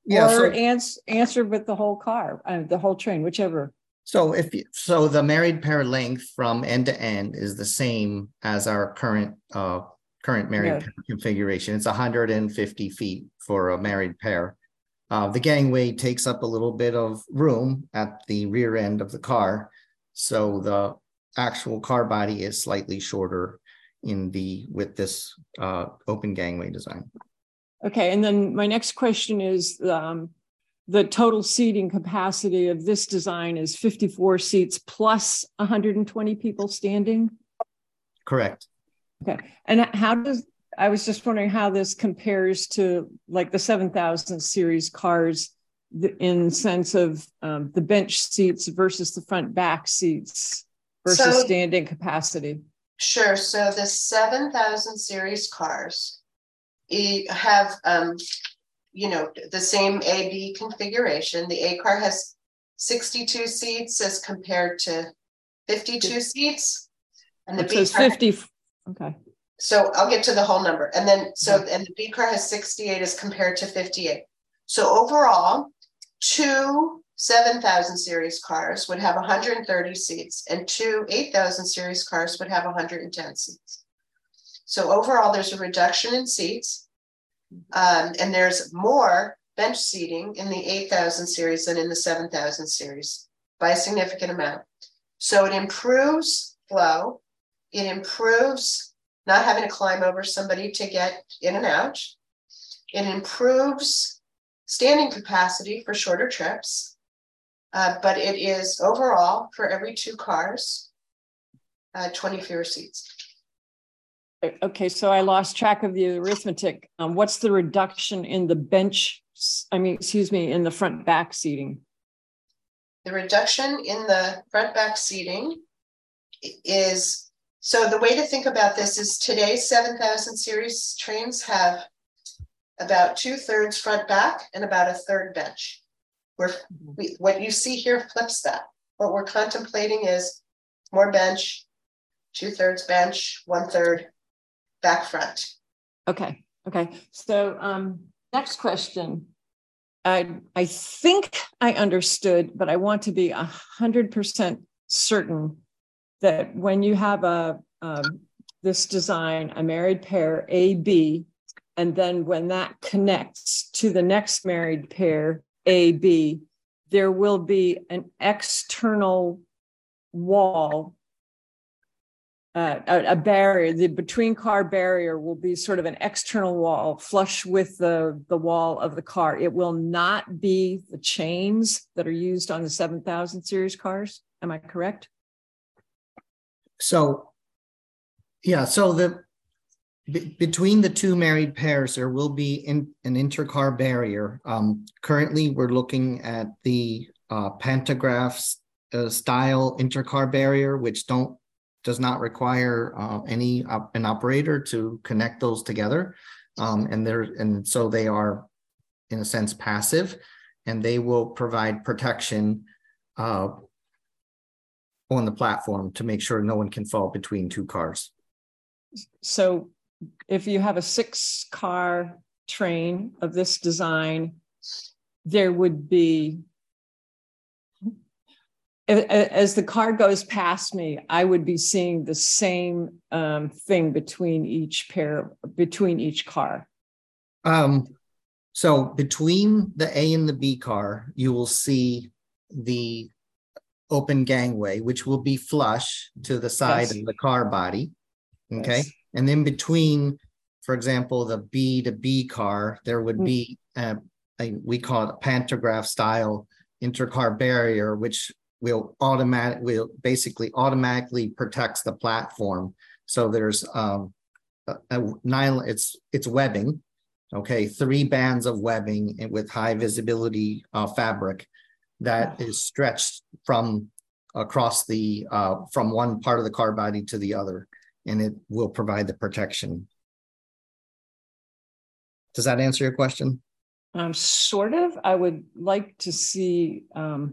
answer with the whole car, the whole train, whichever. So so the married pair length from end to end is the same as our current married pair configuration. It's 150 feet for a married pair. The gangway takes up a little bit of room at the rear end of the car, so the actual car body is slightly shorter with this open gangway design. Okay, and then my next question is the total seating capacity of this design is 54 seats plus 120 people standing? Correct. Okay, and I was just wondering how this compares to like the 7000 series cars in the sense of the bench seats versus the front back seats versus standing capacity. Sure. So the 7000 series cars have, the same A-B configuration. The A car has 62 seats as compared to 52 seats. And the B car 50. Okay. So I'll get to the whole number. And then, and the B car has 68 as compared to 58. So overall, two 7000 series cars would have 130 seats and two 8000 series cars would have 110 seats. So overall, there's a reduction in seats and there's more bench seating in the 8000 series than in the 7000 series by a significant amount. So it improves flow. It improves not having to climb over somebody to get in and out. It improves standing capacity for shorter trips, but it is overall for every two cars, 20 fewer seats. Okay, so I lost track of the arithmetic. What's the reduction in the in the front back seating? The reduction in the front back seating is, so the way to think about this is today's 7000 series trains have about 2/3 front back and about 1/3 bench. What you see here flips that. What we're contemplating is more bench, 2/3 bench, 1/3 back front. Okay. So next question. I think I understood, but I want to be 100% certain that when you have this design, a married pair A-B, and then when that connects to the next married pair A-B, there will be an external wall, a barrier. The between car barrier will be sort of an external wall flush with the wall of the car. It will not be the chains that are used on the 7000 series cars. Am I correct? So, yeah, so between the two married pairs, there will be an intercar barrier. Currently, we're looking at the pantograph style intercar barrier, which does not require an operator to connect those together, and so they are, in a sense, passive, and they will provide protection on the platform to make sure no one can fall between two cars. So if you have a 6-car train of this design, there would be, as the car goes past me, I would be seeing the same thing between each car. So between the A and the B car, you will see the open gangway, which will be flush to the side of the car body. Okay. Yes. And then between, for example, the B to B car, there would be we call it a pantograph style intercar barrier, which will basically automatically protects the platform. So there's it's webbing. Okay, 3 bands of webbing with high visibility fabric that is stretched from across the from one part of the car body to the other, and it will provide the protection. Does that answer your question? Sort of. I would like to see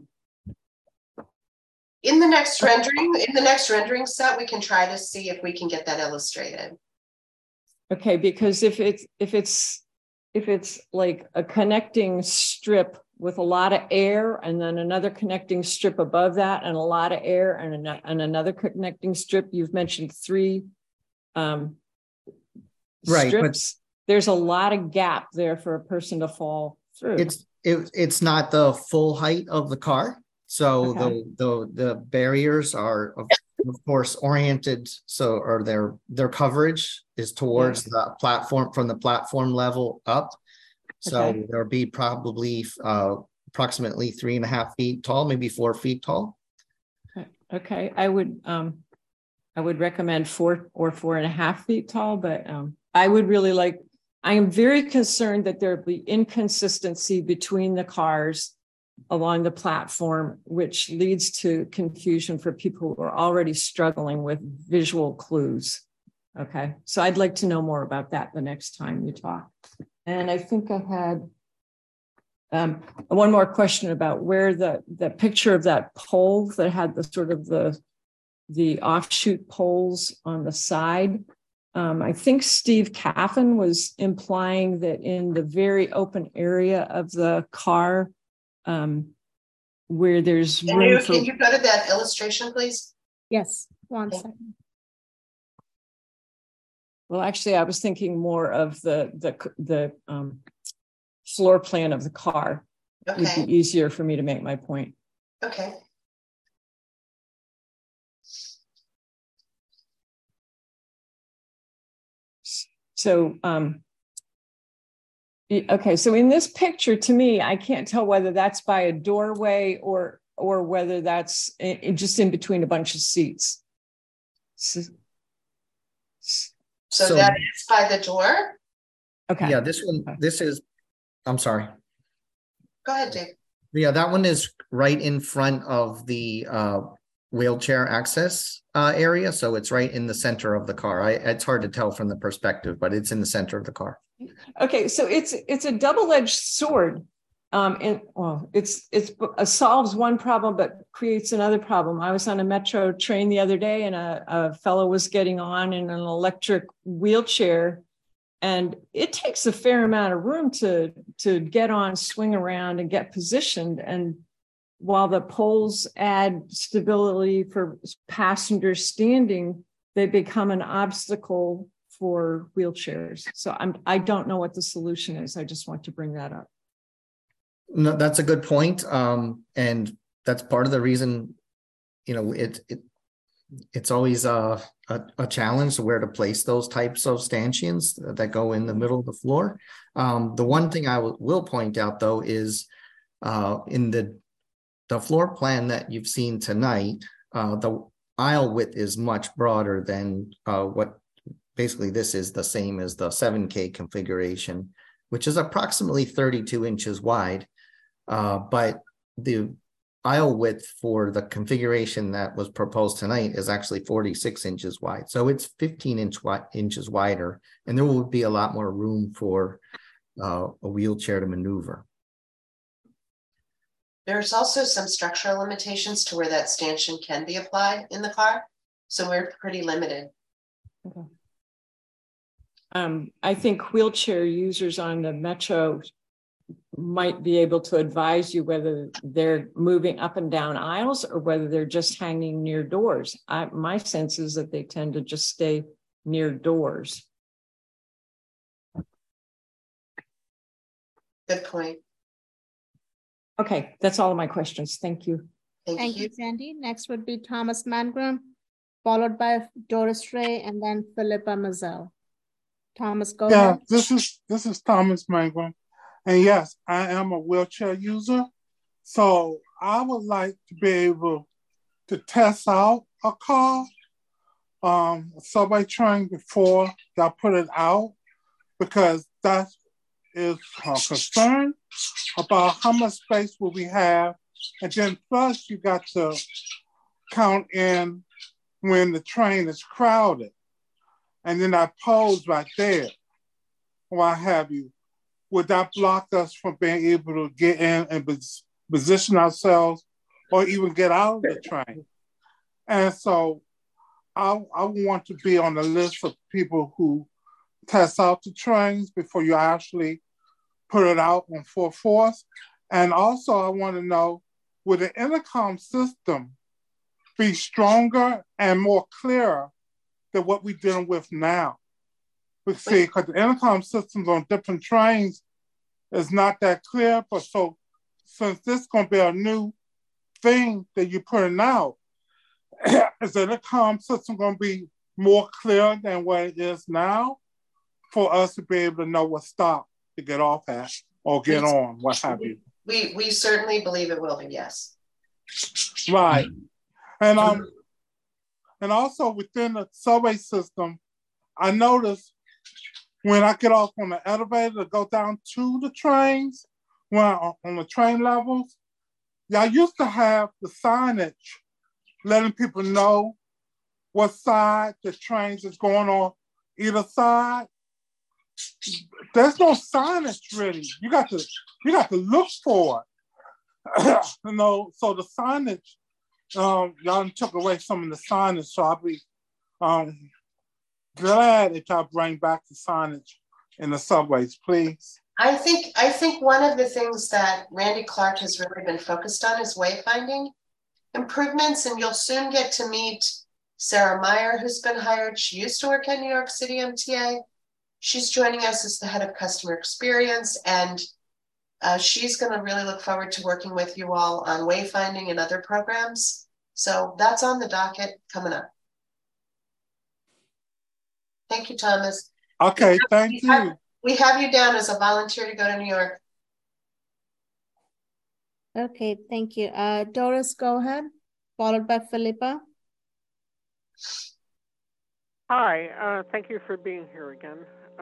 in the next rendering set, we can try to see if we can get that illustrated. Okay, because if like a connecting strip with a lot of air, and then another connecting strip above that, and a lot of air, and another connecting strip. You've mentioned 3 Right, strips. There's a lot of gap there for a person to fall through. It's not the full height of the car, so Okay. the barriers are of course oriented, so or their coverage is towards the platform, from the platform level up. So Okay. there'll be probably approximately 3.5 feet tall, maybe 4 feet tall. Okay, I would recommend 4 or 4.5 feet tall, but I would really like. I am very concerned that there will be inconsistency between the cars along the platform, which leads to confusion for people who are already struggling with visual clues. Okay, so I'd like to know more about that the next time you talk. And I think I had one more question about where the picture of that pole that had the sort of the offshoot poles on the side. I think Steve Caffin was implying that in the very open area of the car, where there's room for... Can you go to that illustration, please? Yes, one second. Well, actually, I was thinking more of the floor plan of the car. Okay. It would be easier for me to make my point. Okay. So, okay, so in this picture, to me, I can't tell whether that's by a doorway or whether that's just in between a bunch of seats. So that is by the door? Okay. Yeah, this is, I'm sorry. Go ahead, Dave. Yeah, that one is right in front of the wheelchair access area. So it's right in the center of the car. It's hard to tell from the perspective, but it's in the center of the car. Okay, so it's a double-edged sword. It solves one problem but creates another problem. I was on a metro train the other day, and a fellow was getting on in an electric wheelchair, and it takes a fair amount of room to get on, swing around, and get positioned. And while the poles add stability for passengers standing, they become an obstacle for wheelchairs. So I don't know what the solution is. I just want to bring that up. No, that's a good point. And that's part of the reason, it's always a challenge where to place those types of stanchions that go in the middle of the floor. The one thing I will point out, though, is in the floor plan that you've seen tonight, the aisle width is much broader than what basically this is the same as the 7K configuration, which is approximately 32 inches wide. But the aisle width for the configuration that was proposed tonight is actually 46 inches wide. So it's 15 inches wider, and there will be a lot more room for a wheelchair to maneuver. There's also some structural limitations to where that stanchion can be applied in the car. So we're pretty limited. Okay. I think wheelchair users on the metro might be able to advise you whether they're moving up and down aisles or whether they're just hanging near doors. My sense is that they tend to just stay near doors. Good point. Okay, that's all of my questions. Thank you. Thank you, Sandy. Next would be Thomas Mangrum, followed by Doris Ray, and then Philippa Mazel. Thomas, go ahead. This is Thomas Mangrum. And yes, I am a wheelchair user. So I would like to be able to test out a car, a subway train before I put it out, because that is a concern about how much space will we have. And then plus you got to count in when the train is crowded. And then that pose right there, what have you, would that block us from being able to get in and position ourselves or even get out of the train? And so I want to be on the list of people who test out the trains before you actually put it out on full force? And also I want to know, will the intercom system be stronger and more clear than what we're dealing with now? We see, because the intercom systems on different trains is not that clear, but so since this is going to be a new thing that you're putting out, is the intercom system going to be more clear than what it is now for us to be able to know what stop to get off at or get on, what have you? We certainly believe it will be, yes. Right. And also within the subway system, I noticed when I get off on the elevator to go down to the trains, when on the train levels, y'all used to have the signage letting people know what side the trains is going on either side. There's no signage really. You got to look for it. You know, so the signage, y'all took away some of the signage, so I'll be glad if y'all bring back the signage in the subways, please. I think one of the things that Randy Clark has really been focused on is wayfinding improvements, and you'll soon get to meet Sarah Meyer, who's been hired. She used to work at New York City MTA. She's joining us as the head of customer experience, and she's going to really look forward to working with you all on wayfinding and other programs. So that's on the docket coming up. Thank you, Thomas. Okay, thank you. We have you down as a volunteer to go to New York. Okay, thank you. Doris, go ahead, followed by Philippa. Hi, thank you for being here again.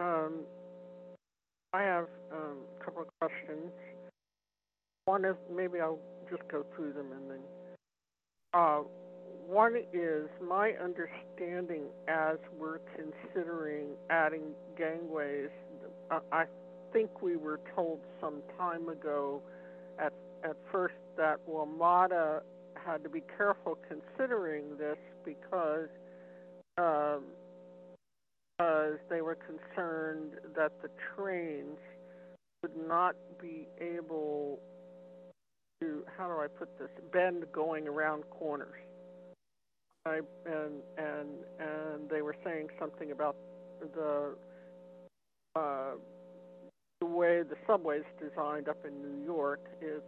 I have a couple of questions. One is, maybe I'll just go through them and then. One is, my understanding as we're considering adding gangways, I think we were told some time ago at first that WMATA had to be careful considering this because they were concerned that the trains would not be able to, how do I put this, bend going around corners. And they were saying something about the way the subway's designed up in New York. It's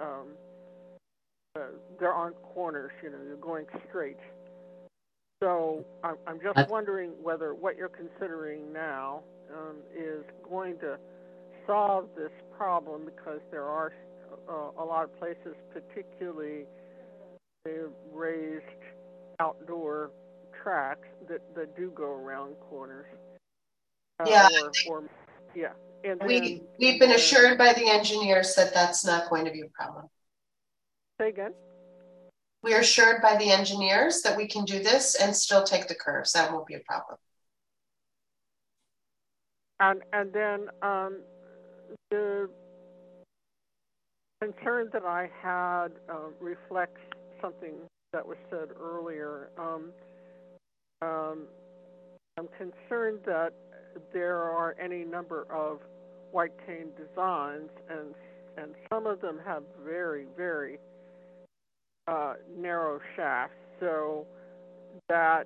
there aren't corners, you know, you're going straight. So I'm just wondering whether what you're considering now is going to solve this problem, because there are a lot of places, particularly raised outdoor tracks that do go around corners. Yeah. Yeah. And we've been assured by the engineers that that's not going to be a problem. Say again? We are assured by the engineers that we can do this and still take the curves. That won't be a problem. And then the concern that I had reflects something that was said earlier. I'm concerned that there are any number of white cane designs, and some of them have very, very narrow shafts, so that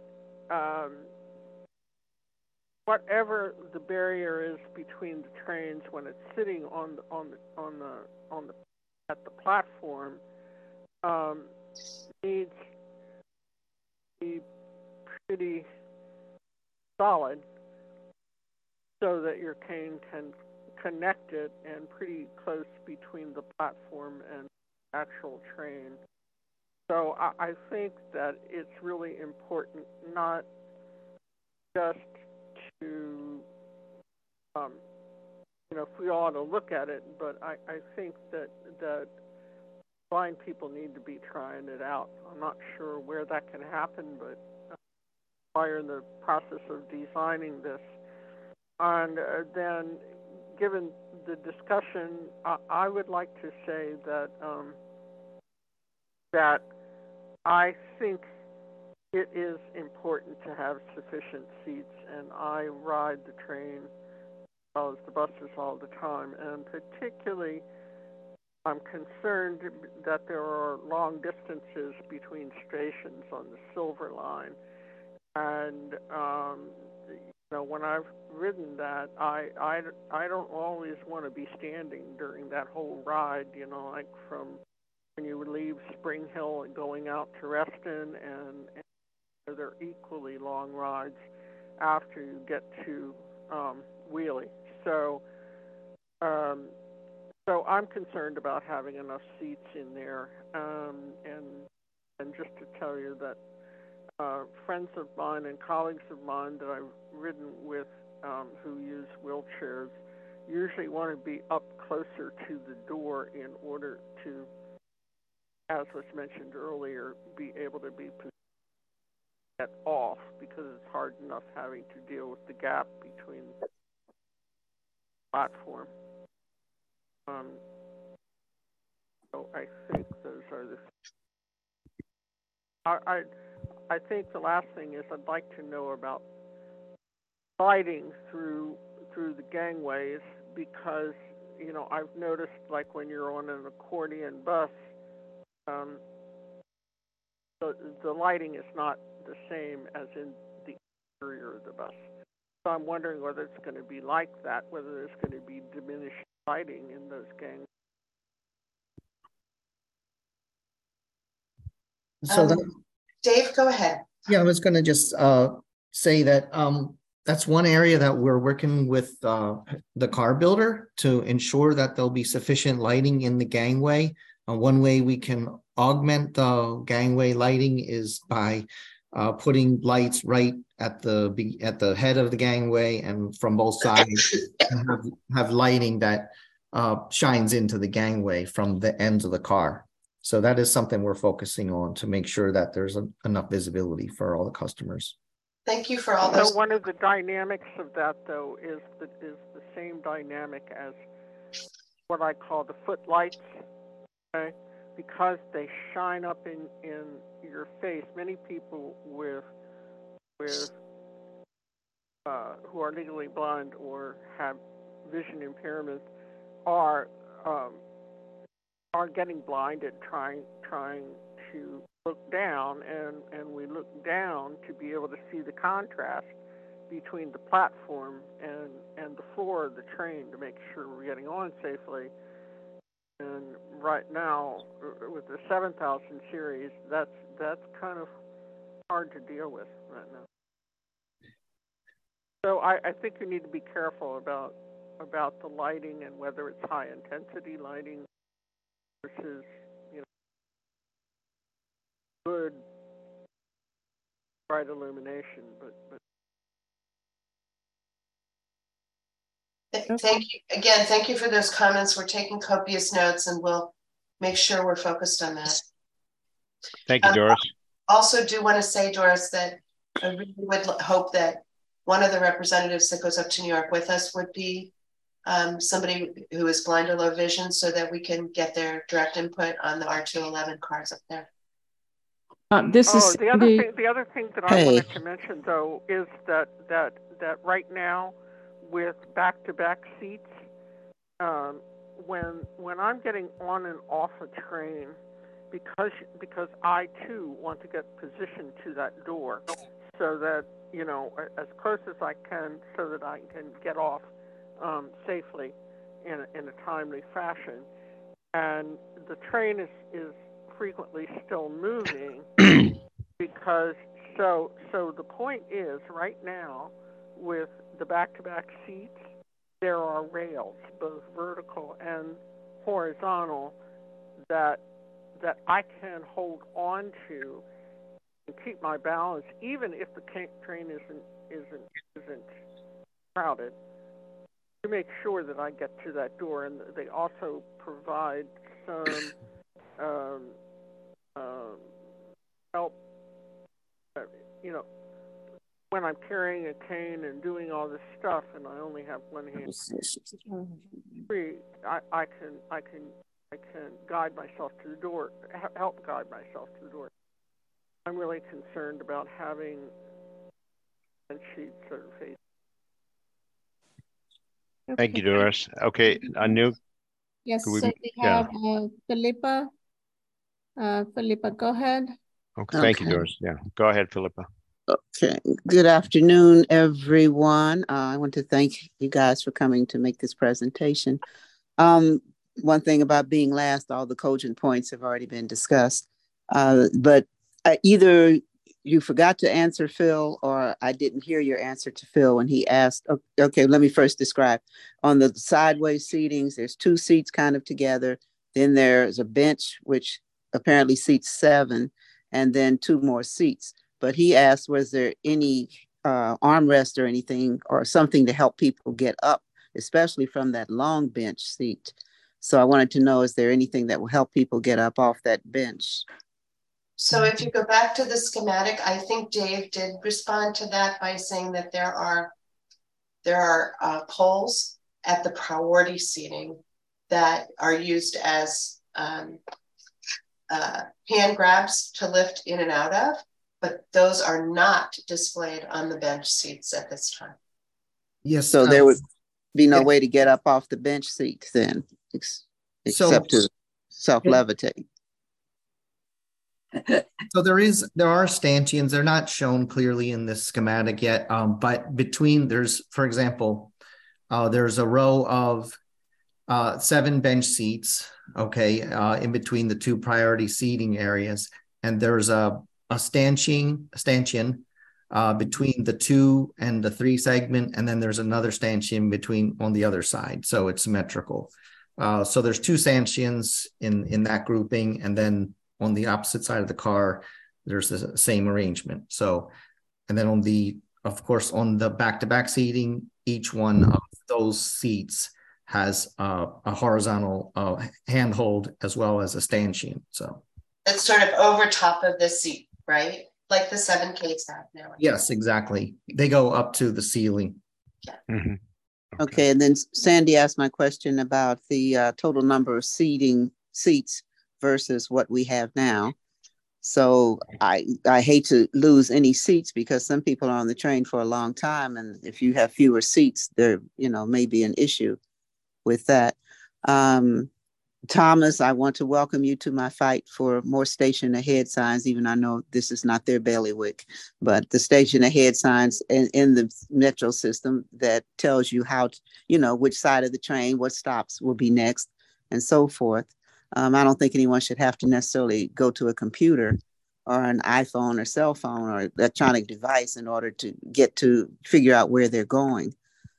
whatever the barrier is between the trains when it's sitting at the platform needs to be pretty solid so that your cane can connect it and pretty close between the platform and the actual train. So I think that it's really important not just to, if we ought to look at it, but I think that blind people need to be trying it out. I'm not sure where that can happen, but we're in the process of designing this. And then, given the discussion, I would like to say that that I think it is important to have sufficient seats, and I ride the train well as the buses all the time, and particularly I'm concerned that there are long distances between stations on the Silver Line, and when I've ridden that, I don't always want to be standing during that whole ride. Like from when you leave Spring Hill and going out to Reston, and they're equally long rides after you get to Wheelie. So I'm concerned about having enough seats in there, and just to tell you that friends of mine and colleagues of mine that I've ridden with who use wheelchairs usually want to be up closer to the door in order to, as was mentioned earlier, be able to be get off, because it's hard enough having to deal with the gap between the platform. So I think those are the. I think the last thing is I'd like to know about sliding through the gangways, because I've noticed, like when you're on an accordion bus, the lighting is not the same as in the interior of the bus. So I'm wondering whether it's going to be like that, whether there's going to be diminished lighting in those gangways. So Dave, go ahead. Yeah, I was going to just say that that's one area that we're working with the car builder to ensure that there'll be sufficient lighting in the gangway. One way we can augment the gangway lighting is by putting lights right at the head of the gangway and from both sides, and have lighting that shines into the gangway from the ends of the car. So that is something we're focusing on to make sure that there's enough visibility for all the customers. Thank you for all those. So one of the dynamics of that, though, is the same dynamic as what I call the footlights, okay? Because they shine up in your face. Many people with who are legally blind or have vision impairments are getting blinded trying to look down, and we look down to be able to see the contrast between the platform and the floor of the train to make sure we're getting on safely. And right now, with the 7000 series, that's kind of hard to deal with right now. So I think you need to be careful about the lighting and whether it's high intensity lighting versus good bright illumination, but Thank you again. Thank you for those comments. We're taking copious notes, and we'll make sure we're focused on that. Thank you, Doris. Also do want to say, Doris, that I really would hope that one of the representatives that goes up to New York with us would be somebody who is blind or low vision, so that we can get their direct input on the R211 cars up there. The other thing that I wanted to mention, though, is that right now with back-to-back seats, when I'm getting on and off a train, because I too want to get positioned to that door, so that as close as I can, so that I can get off safely in a timely fashion, and the train is frequently still moving because so the point is, right now with the back-to-back seats, there are rails, both vertical and horizontal, that I can hold on to and keep my balance, even if the train isn't crowded, to make sure that I get to that door. And they also provide some help, when I'm carrying a cane and doing all this stuff, and I only have one hand free, I can guide myself to the door, help guide myself to the door. I'm really concerned about having sheets that are facing. Thank you, Doris. Okay, Anu. Yes, so we have Philippa. Philippa, go ahead. Okay, thank you, Doris. Yeah, go ahead, Philippa. Okay, good afternoon, everyone. I want to thank you guys for coming to make this presentation. One thing about being last, all the cogent points have already been discussed, but either you forgot to answer Phil or I didn't hear your answer to Phil when he asked. Okay, let me first describe. On the sideways seatings, there's 2 seats kind of together. Then there's a bench, which apparently seats 7, and then 2 more seats. But he asked, was there any armrest or anything or something to help people get up, especially from that long bench seat? So I wanted to know, is there anything that will help people get up off that bench? So if you go back to the schematic, I think Dave did respond to that by saying that there are poles at the priority seating that are used as hand grabs to lift in and out of, but those are not displayed on the bench seats at this time. Yes. So there would be no way to get up off the bench seat then, except to self-levitate. So there are stanchions. They're not shown clearly in this schematic yet, but between for example, there's a row of 7 bench seats, okay, in between the 2 priority seating areas, and there's a stanchion between the 2 and the 3 segment, and then there's another stanchion between on the other side, so it's symmetrical. So there's 2 stanchions in that grouping, and then on the opposite side of the car, there's the same arrangement. So, and then of course, on the back-to-back seating, each one of those seats has a horizontal handhold as well as a stanchion. So it's sort of over top of the seat, right? Like the 7Ks have now. Yes, exactly. They go up to the ceiling. Yeah. Mm-hmm. Okay, and then Sandy asked my question about the total number of seats versus what we have now. So I hate to lose any seats because some people are on the train for a long time, and if you have fewer seats, there may be an issue with that. Thomas, I want to welcome you to my fight for more station ahead signs, even I know this is not their bailiwick, but the station ahead signs in the metro system that tells you how to, which side of the train, what stops will be next, and so forth. I don't think anyone should have to necessarily go to a computer or an iPhone or cell phone or electronic device in order to figure out where they're going.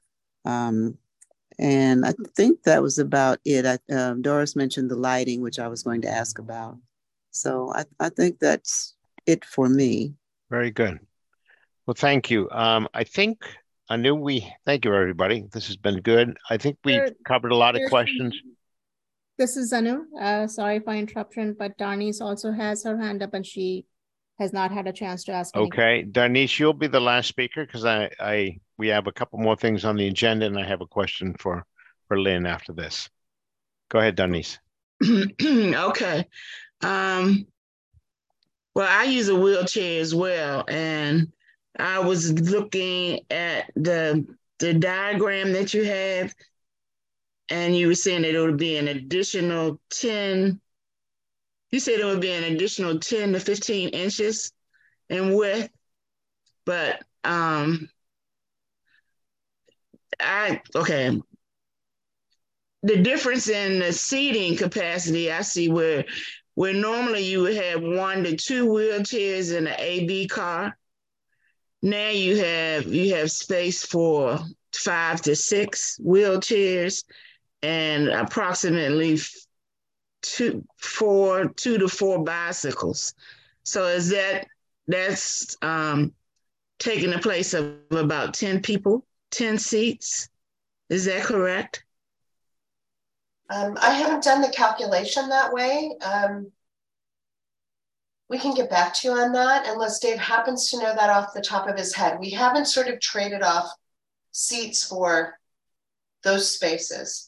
And I think that was about it. Doris mentioned the lighting, which I was going to ask about. So I think that's it for me. Very good. Well, thank you. Thank you, everybody. This has been good. I think we covered a lot of questions. This is Anu. Sorry for interruption, but Darnice also has her hand up and she has not had a chance to ask. Okay, Darnice, you'll be the last speaker because we have a couple more things on the agenda and I have a question for Lynn after this. Go ahead, Darnice. Okay. Well, I use a wheelchair as well, and I was looking at the diagram that you have. And you were saying that it would be an additional 10. You said it would be an additional 10 to 15 inches in width. But okay. The difference in the seating capacity, I see where normally you would have 1 to 2 wheelchairs in an AB car. Now you have space for 5 to 6 wheelchairs and approximately 2 to 4 bicycles. So that's taking the place of about 10 people, 10 seats. Is that correct? I haven't done the calculation that way. We can get back to you on that unless Dave happens to know that off the top of his head. We haven't sort of traded off seats for those spaces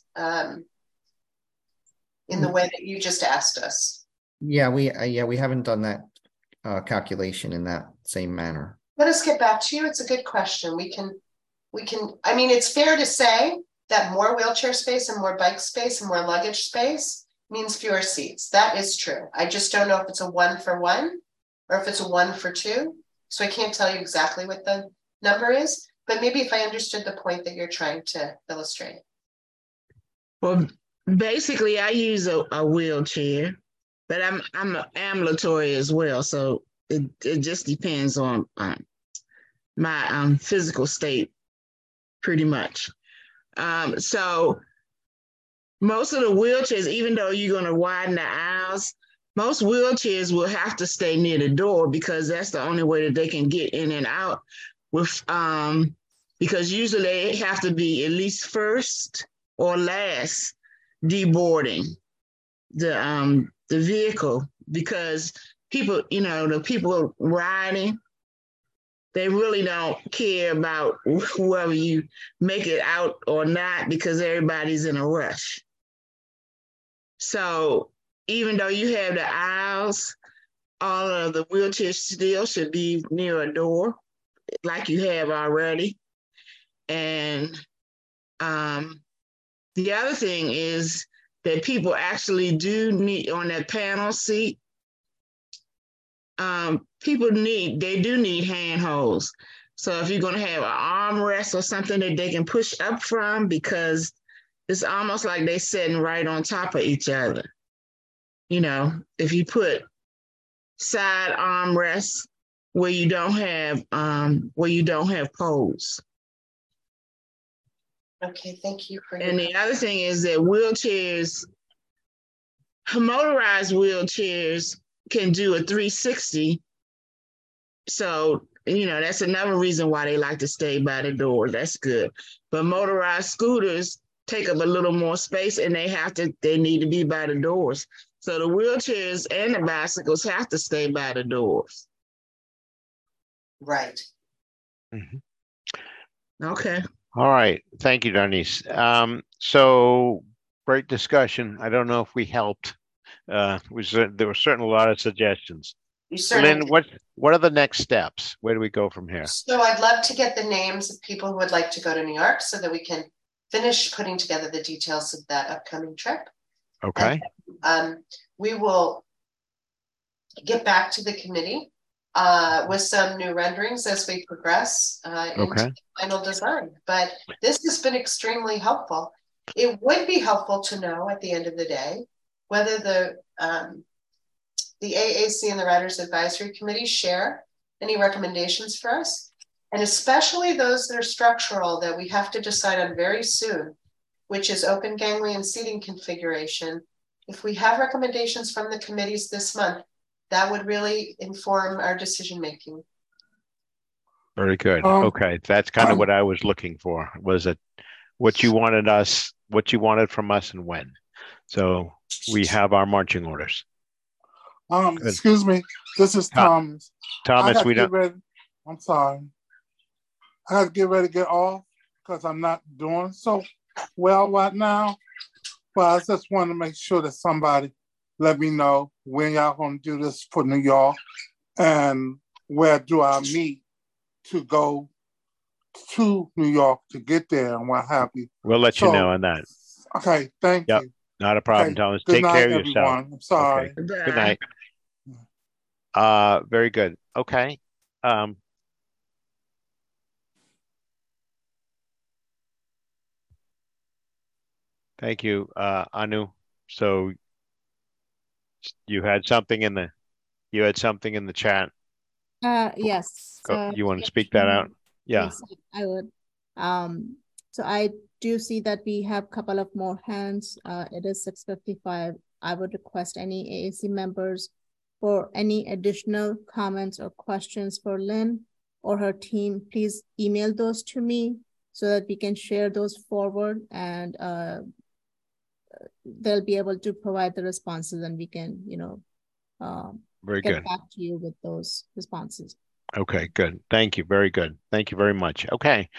in the way that you just asked us. Yeah, we haven't done that calculation in that same manner. Let us get back to you. It's a good question. We can. I mean, it's fair to say that more wheelchair space and more bike space and more luggage space means fewer seats. That is true. I just don't know if it's a 1-for-1 or if it's a 1-for-2. So I can't tell you exactly what the number is, but maybe if I understood the point that you're trying to illustrate. Well, basically, I use a wheelchair, but I'm ambulatory as well. So it just depends on my physical state, pretty much. So most of the wheelchairs, even though you're going to widen the aisles, most wheelchairs will have to stay near the door because that's the only way that they can get in and out with, because usually they have to be at least first or last deboarding the vehicle, because people, the people riding, they really don't care about whoever you make it out or not because everybody's in a rush. So even though you have the aisles, all of the wheelchairs still should be near a door like you have already. And the other thing is that people actually do need, on that panel seat, they do need handholds. So if you're going to have an armrest or something that they can push up from, because it's almost like they're sitting right on top of each other. If you put side armrests where you don't have poles. Okay, thank you for. And the other thing is that motorized wheelchairs can do a 360. So, that's another reason why they like to stay by the door. That's good. But motorized scooters take up a little more space and they need to be by the doors. So the wheelchairs and the bicycles have to stay by the doors. Right. Mm-hmm. Okay. All right. Thank you, Denise. So great discussion. I don't know if we helped. There were certainly a lot of suggestions. Lynn, what are the next steps? Where do we go from here? So I'd love to get the names of people who would like to go to New York so that we can finish putting together the details of that upcoming trip. Okay. And, we will get back to the committee with some new renderings as we progress into the final design. But this has been extremely helpful. It would be helpful to know at the end of the day whether the AAC and the Riders Advisory Committee share any recommendations for us, and especially those that are structural that we have to decide on very soon, which is open ganglion seating configuration. If we have recommendations from the committees this month, that would really inform our decision making. Very good. Okay, that's kind of what I was looking for. Was it what you wanted from us, and when? So we have our marching orders. Excuse me. This is Thomas. Thomas, I'm sorry. I have to get ready to get off because I'm not doing so well right now. But I just want to make sure that somebody let me know when y'all going to do this for New York and where do I meet to go to New York to get there and what have you. We'll let you know on that. Okay, thank you. Not a problem, Thomas. Take care of yourself. I'm sorry. Okay. Good night. Very good. Okay. Thank you, Anu. So you had something in the chat. Yes. You want to speak that out? Yeah. Yes, I would. So I do see that we have a couple of more hands. It is 6:55. I would request any AAC members for any additional comments or questions for Lynn or her team, please email those to me so that we can share those forward, and they'll be able to provide the responses, and we can, get back to you with those responses. Okay, good. Thank you. Very good. Thank you very much. Okay.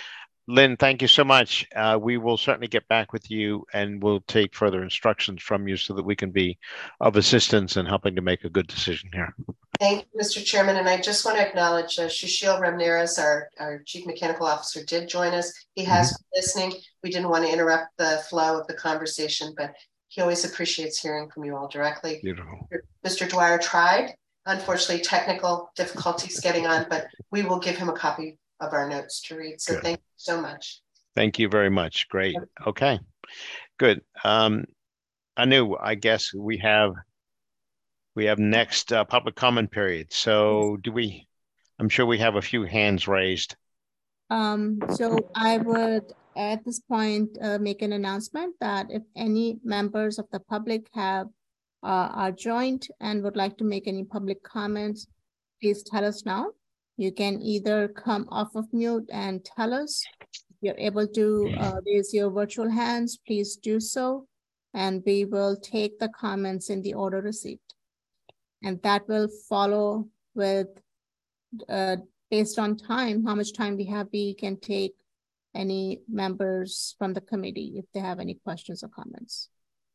Lynn, thank you so much. We will certainly get back with you and we'll take further instructions from you so that we can be of assistance in helping to make a good decision here. Thank you, Mr. Chairman. And I just want to acknowledge Sushil Ramirez, our Chief Mechanical Officer, did join us. He has been listening. We didn't want to interrupt the flow of the conversation, but he always appreciates hearing from you all directly. Beautiful. Mr. Dwyer tried. Unfortunately, technical difficulties getting on, but we will give him a copy of our notes to read. So thank you so much. Thank you very much. Great. Okay, good. Anu, I guess we have next public comment period. So I'm sure we have a few hands raised. So I would at this point make an announcement that if any members of the public are joined and would like to make any public comments, please tell us now. You can either come off of mute and tell us. If you're able to raise your virtual hands, please do so. And we will take the comments in the order received. And that will follow with, based on time, how much time we have, we can take any members from the committee if they have any questions or comments.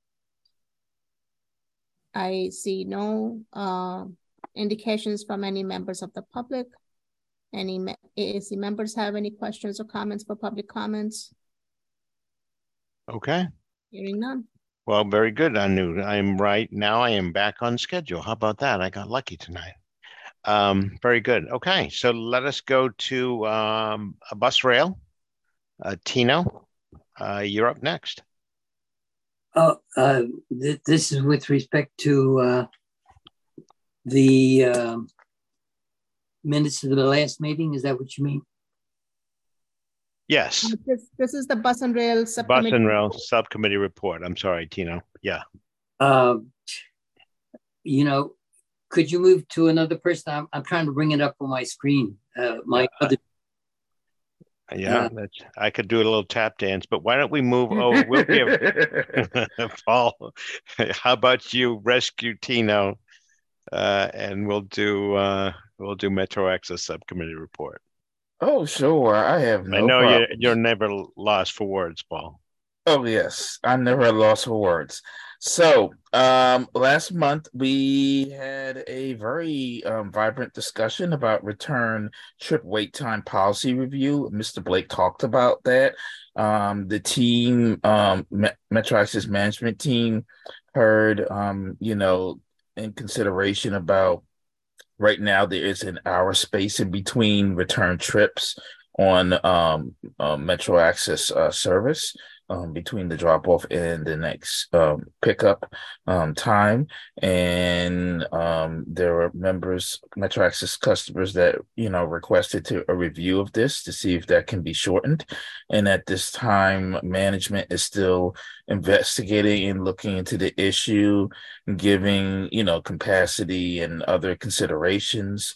I see no indications from any members of the public. Any AAC members have any questions or comments for public comments? Okay. Hearing none. Well, very good, Anu. I'm right now. I am back on schedule. How about that? I got lucky tonight. Very good. Okay, so let us go to a bus rail. Tino, you're up next. Oh, this is with respect to the minutes of the last meeting. Is that what you mean? Yes. This is the bus and rail subcommittee. Bus and rail subcommittee report. I'm sorry, Tino. Yeah. You know, could you move to another person? I'm trying to bring it up on my screen. Other. Yeah, I could do a little tap dance, but why don't we move over? We'll give Paul. How about you rescue Tino, and we'll do Metro Access subcommittee report. Oh, sure. I have no I know problem. you're never lost for words, Paul. Oh, yes. I'm never lost for words. So last month, we had a very vibrant discussion about return trip wait time policy review. Mr. Blake talked about that. The team, Metro Access management team, heard, in consideration about right now, there is an hour space in between return trips on Metro Access service between the drop off and the next pickup time. And there were Metro Access customers that, requested a review of this to see if that can be shortened. And at this time, management is still investigating and looking into the issue, giving, capacity and other considerations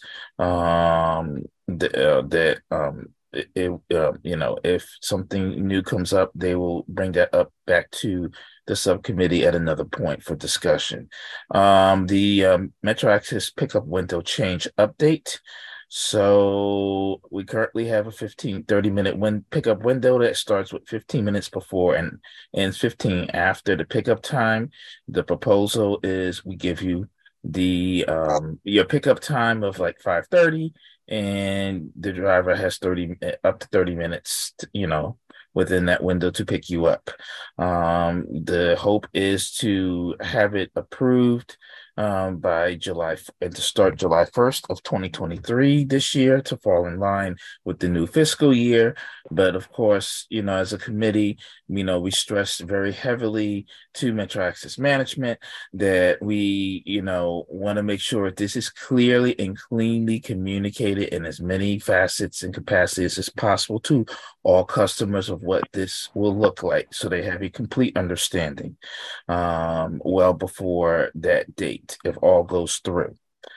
if something new comes up, they will bring that up back to the subcommittee at another point for discussion. The Metro Access pickup window change update. So we currently have a 30-minute pickup window that starts with 15 minutes before and ends 15 after the pickup time. The proposal is we give you your pickup time of like 5:30, and the driver has up to 30 minutes, within that window to pick you up. The hope is to have it approved by July and to start July 1st of 2023 this year to fall in line with the new fiscal year. But of course, as a committee, we stress very heavily to Metro Access management that we, want to make sure this is clearly and cleanly communicated in as many facets and capacities as possible to all customers of what this will look like, so they have a complete understanding well before that date, if all goes through.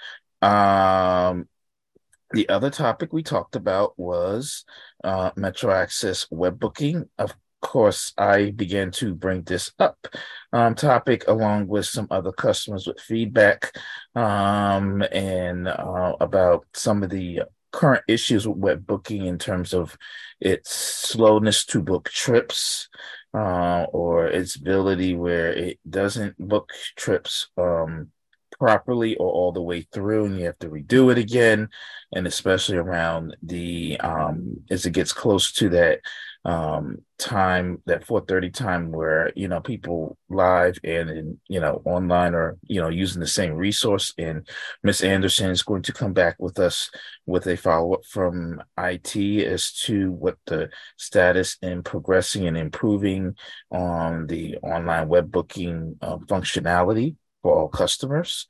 The other topic we talked about was Metro Access web booking. Of course, I began to bring this up topic along with some other customers with feedback and about some of the current issues with web booking in terms of its slowness to book trips, or its ability where it doesn't book trips properly or all the way through, and you have to redo it again. And especially around the as it gets close to that time, that 4:30 time where, you know, people live and you know, online, or, you know, using the same resource. And Ms. Anderson is going to come back with us with a follow-up from IT as to what the status in progressing and improving on the online web booking functionality for all customers.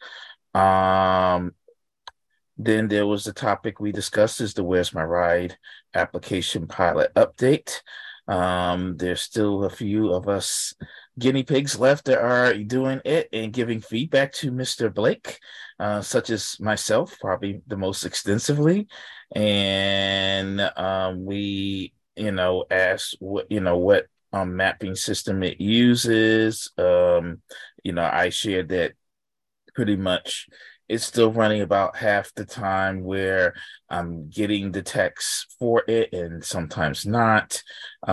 Then there was the topic we discussed, is the Where's My Ride application pilot update. There's still a few of us guinea pigs left that are doing it and giving feedback to Mr. Blake, such as myself, probably the most extensively. And we, you know, asked what mapping system it uses. You know, I shared that pretty much it's still running about half the time where I'm getting the text for it and sometimes not.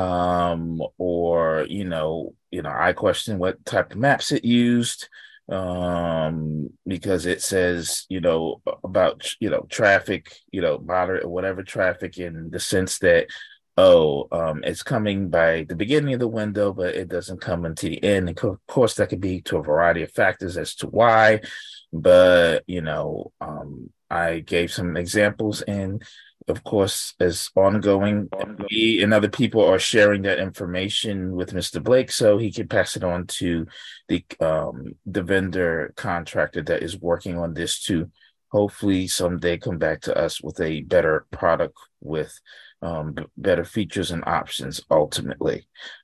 Or, you know, I question what type of maps it used, because it says, you know, about, you know, traffic, you know, moderate or whatever traffic, in the sense that, it's coming by the beginning of the window, but it doesn't come until the end. And of course, that could be to a variety of factors as to why. But, you know, I gave some examples, and of course, as ongoing, me and other people are sharing that information with Mr. Blake so he can pass it on to the vendor contractor that is working on this to hopefully someday come back to us with a better product with better features and options ultimately.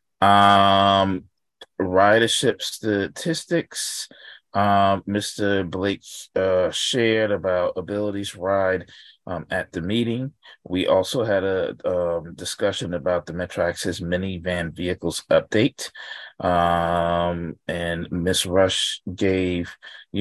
Ridership statistics. Mr. Blake shared about Abilities Ride at the meeting. We also had a discussion about the Metro Access minivan vehicles update. And Ms. Rush gave,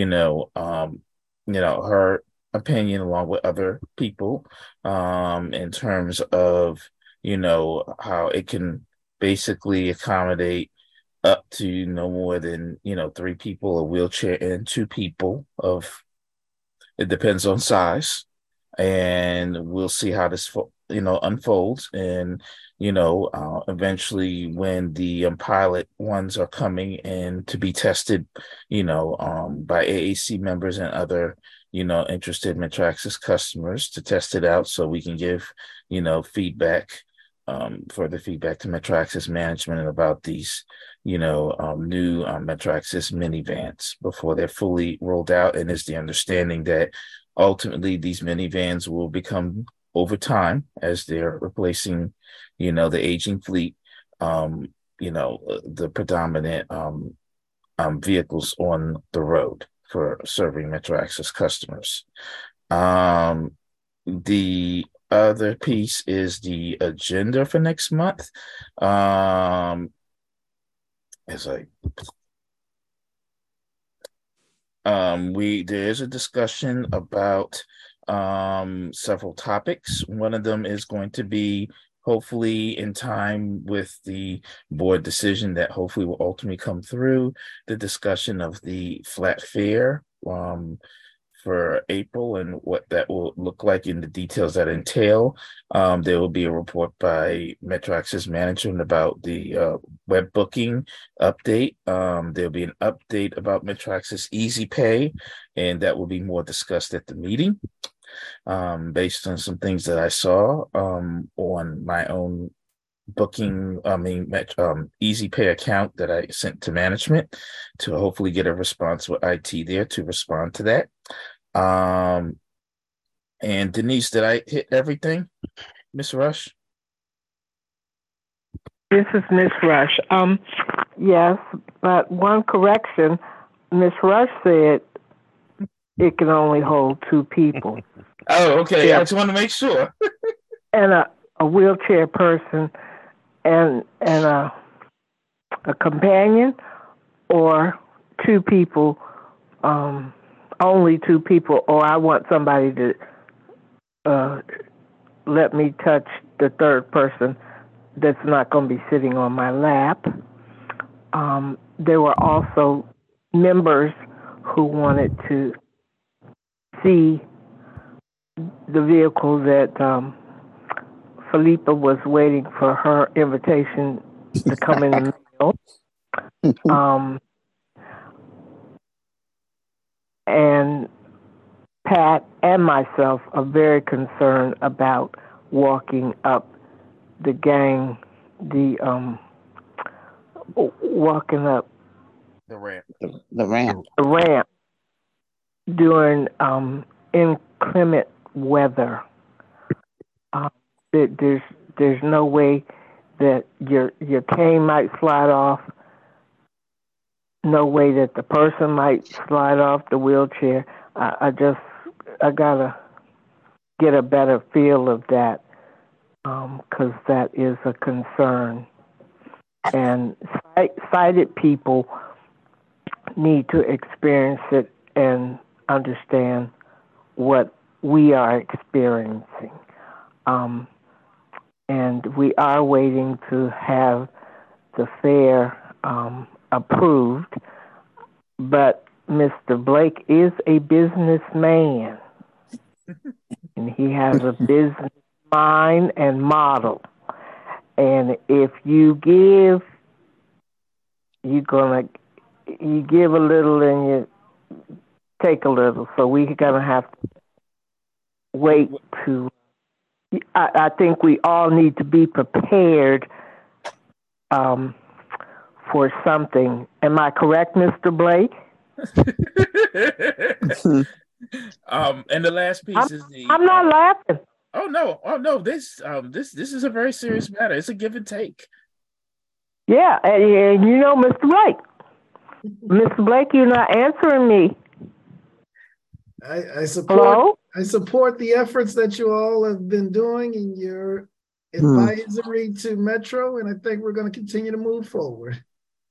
her opinion along with other people in terms of, how it can basically accommodate up to no more than 3 people, a wheelchair, and 2 people. It depends on size, and we'll see how this unfolds. And eventually when the pilot ones are coming in to be tested by AAC members and other interested Metro Access customers to test it out, so we can give feedback, further feedback to Metro Access management about these new Metro Access minivans before they're fully rolled out. And it's the understanding that ultimately these minivans will become, over time, as they're replacing the aging fleet, the predominant vehicles on the road for serving Metro Access customers. The other piece is the agenda for next month. There is a discussion about several topics. One of them is going to be, hopefully in time with the board decision that hopefully will ultimately come through, the discussion of the flat fare for April and what that will look like in the details that entail. There will be a report by Metro Access management about the web booking update. There'll be an update about Metro Access Easy Pay, and that will be more discussed at the meeting based on some things that I saw on my own booking, Easy Pay account that I sent to management to hopefully get a response with IT there to respond to that. And Denise, did I hit everything, Miss Rush? This is Miss Rush. Yes, but one correction. Miss Rush said it can only hold 2 people. Oh, okay. Yeah. I just want to make sure. And a wheelchair person and a companion, or 2 people, only 2 people, or I want somebody to let me touch the third person that's not going to be sitting on my lap. There were also members who wanted to see the vehicle that Philippa was waiting for her invitation to come in the mail. And Pat and myself are very concerned about walking up the gang, walking up the ramp, the ramp, during inclement weather. There's no way that your cane might slide off. No way that the person might slide off the wheelchair. I gotta get a better feel of that, because that is a concern. And sighted people need to experience it and understand what we are experiencing. And we are waiting to have the fair approved, but Mr. Blake is a businessman, and he has a business mind and model. And if you give, you give a little and you take a little. So we're gonna have to wait to. I think we all need to be prepared for something. Am I correct, Mr. Blake? And the last piece is the. I'm not laughing. Oh no! This is a very serious matter. It's a give and take. Yeah, and you know, Mr. Blake, Mr. Blake, you're not answering me. I support. Hello? I support the efforts that you all have been doing in your advisory to Metro, and I think we're going to continue to move forward.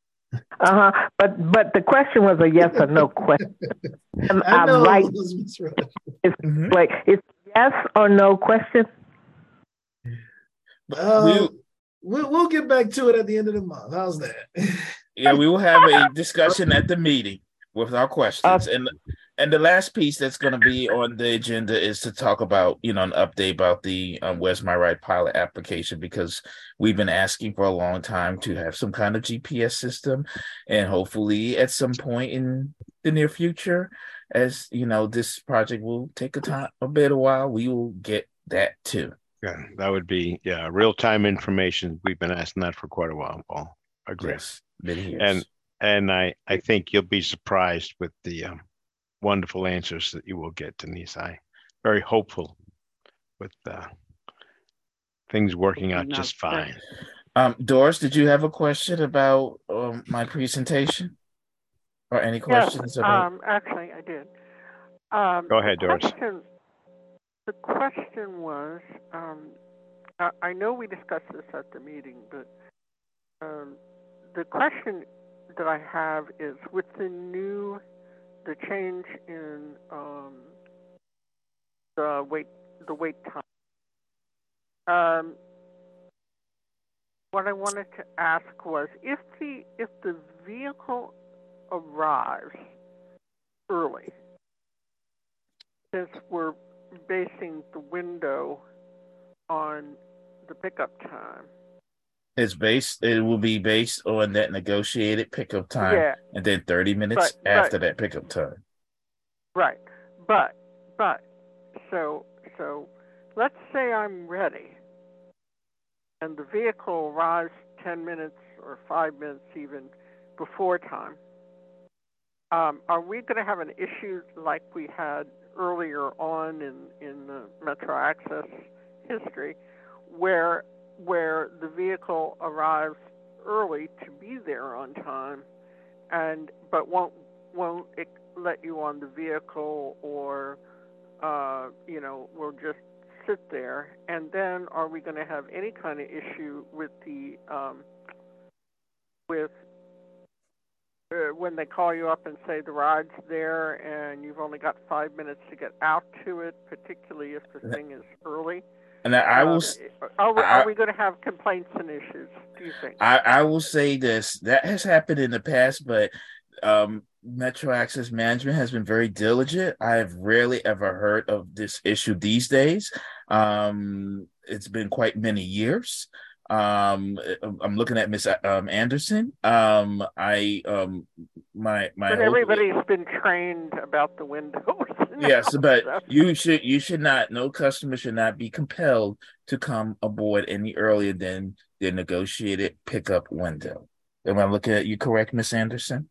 But the question was a yes or no question. I know, right. It's like it's yes or no question. We'll get back to it at the end of the month. How's that? Yeah, we will have a discussion at the meeting with our questions. And the last piece that's going to be on the agenda is to talk about, an update about the Where's My Ride pilot application, because we've been asking for a long time to have some kind of GPS system, and hopefully at some point in the near future, as this project will take a while, we will get that too. Yeah, that would be real-time information. We've been asking that for quite a while, Paul. Agree. Yes, many years. And I think you'll be surprised with the wonderful answers that you will get, Denise. I'm very hopeful with things working out just fine. Doris, did you have a question about my presentation, or any questions? Yes, actually, I did. Go ahead, Doris. The question was, I know we discussed this at the meeting, but the question that I have is, with the change in the wait time. What I wanted to ask was, if the vehicle arrives early, since we're basing the window on the pickup time. It will be based on that negotiated pickup time, and then 30 minutes after that pickup time. Right. But so let's say I'm ready and the vehicle arrives 10 minutes or 5 minutes even before time. Are we going to have an issue like we had earlier on in the Metro Access history, where the vehicle arrives early to be there on time, but won't let you on the vehicle, or will just sit there? And then are we going to have any kind of issue with the when they call you up and say the ride's there and you've only got 5 minutes to get out to it, particularly if the thing is early? And I will. Are we going to have complaints and issues, do you think? I will say this, that has happened in the past, but Metro Access Management has been very diligent. I've rarely ever heard of this issue these days. It's been quite many years. I'm looking at Miss Anderson. But everybody's been trained about the windows. Yes, but you should not. No customer should not be compelled to come aboard any earlier than the negotiated pickup window. Am I looking at you correct, Miss Anderson?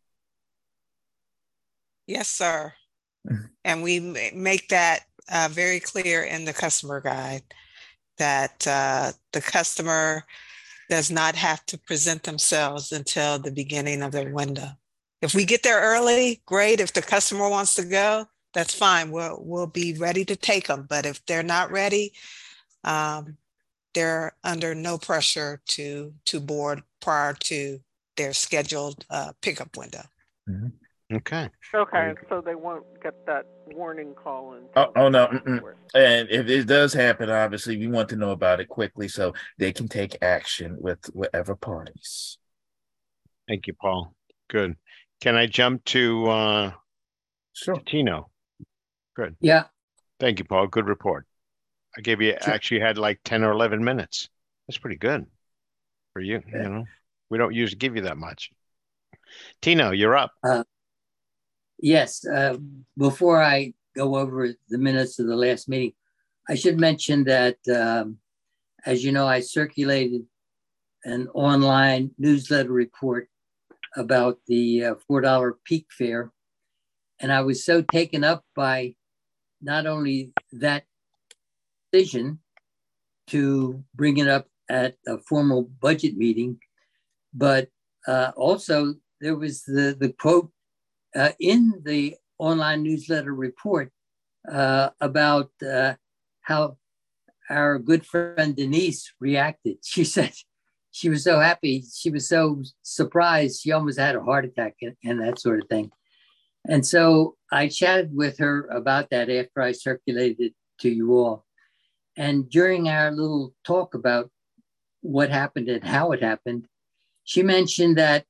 Yes, sir. And we make that very clear in the customer guide that the customer does not have to present themselves until the beginning of their window. If we get there early, great. If the customer wants to go, that's fine. We'll be ready to take them. But if they're not ready, they're under no pressure to board prior to their scheduled pickup window. Mm-hmm. Okay. Okay, so they won't get that warning call. Oh no. And if it does happen, obviously, we want to know about it quickly so they can take action with whatever parties. Thank you, Paul. Good. Can I jump to Tino? Good. Yeah. Thank you, Paul. Good report. I gave you actually had like 10 or 11 minutes. That's pretty good for you. You know, we don't usually give you that much. Tino, you're up. Yes. Before I go over the minutes of the last meeting, I should mention that, as you know, I circulated an online newsletter report about the $4 peak fare. And I was so taken up by not only that decision to bring it up at a formal budget meeting, but also there was the quote in the online newsletter report about how our good friend Denise reacted. She said she was so happy. She was so surprised. She almost had a heart attack and that sort of thing. And so I chatted with her about that after I circulated it to you all. And during our little talk about what happened and how it happened, she mentioned that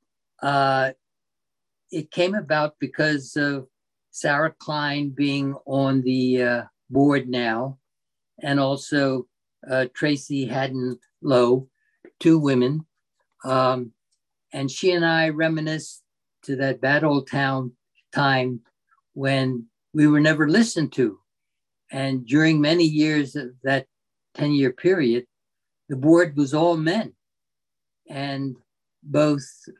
it came about because of Sarah Klein being on the board now, and also Tracy Haddon Lowe, two women. And she and I reminisced to that bad old time when we were never listened to. And during many years of that 10-year period, the board was all men. And both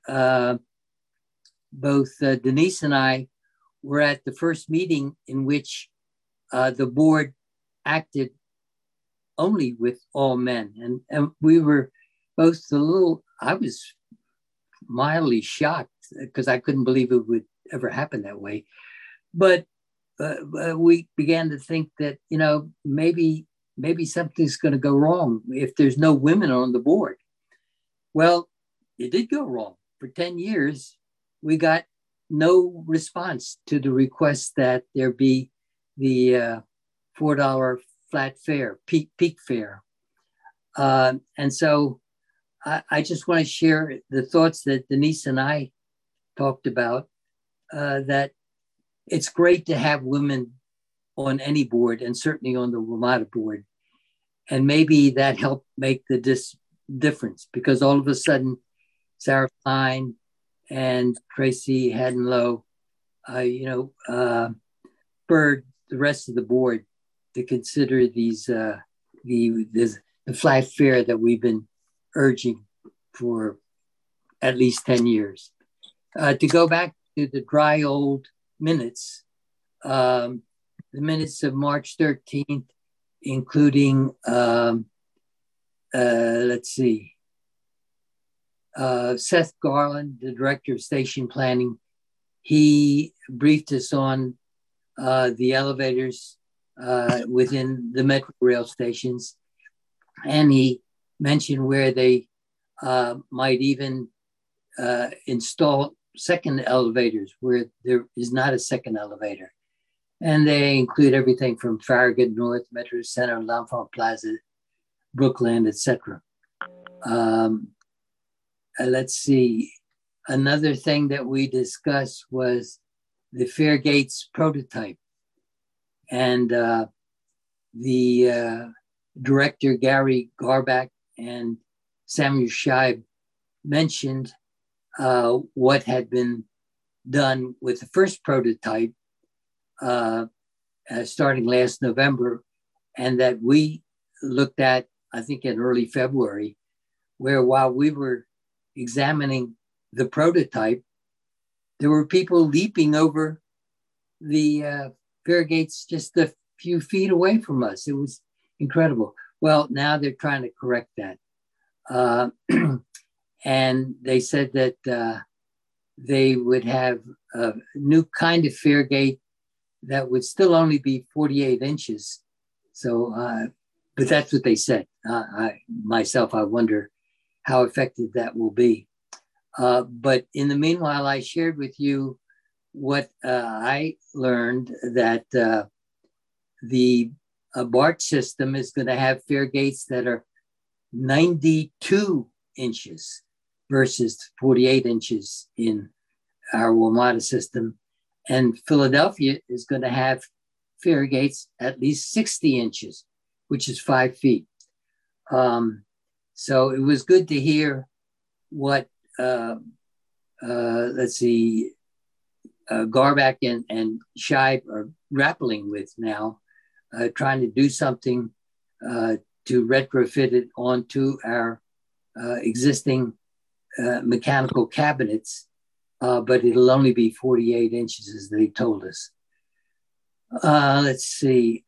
Denise and I were at the first meeting in which the board acted only with all men. And we were both I was mildly shocked because I couldn't believe it would ever happen that way. But we began to think that, you know, maybe something's going to go wrong if there's no women on the board. Well, it did go wrong. For 10 years, we got no response to the request that there be the $4 flat fare, peak fare. And so I just want to share the thoughts that Denise and I talked about, that it's great to have women on any board and certainly on the WMATA board. And maybe that helped make the difference, because all of a sudden, Sarah Klein and Tracy Haddon Lowe, spurred the rest of the board to consider these the flat fare that we've been urging for at least 10 years. To go back to the dry old minutes, the minutes of March 13th, including, Seth Garland, the director of station planning, he briefed us on the elevators within the Metro rail stations. And he mentioned where they might even install second elevators where there is not a second elevator. And they include everything from Farragut North, Metro Center, L'Enfant Plaza, Brookland, etc. Let's see. Another thing that we discussed was the Fairgates prototype. And the director, Gary Garback, and Samuel Scheib mentioned what had been done with the first prototype starting last November, and that we looked at, I think, in early February, where while we were examining the prototype, there were people leaping over the Fairgates just a few feet away from us. It was incredible. Well, now they're trying to correct that. And they said that they would have a new kind of Fairgate that would still only be 48 inches. So, but that's what they said. I wonder how effective that will be. But in the meanwhile, I shared with you what I learned, that the BART system is going to have Fairgates that are 92 inches versus 48 inches in our WMATA system. And Philadelphia is going to have Fairgates at least 60 inches, which is 5 feet. So it was good to hear what, let's see, Garback and Scheib are grappling with now, trying to do something to retrofit it onto our existing mechanical cabinets, but it'll only be 48 inches as they told us. Let's see.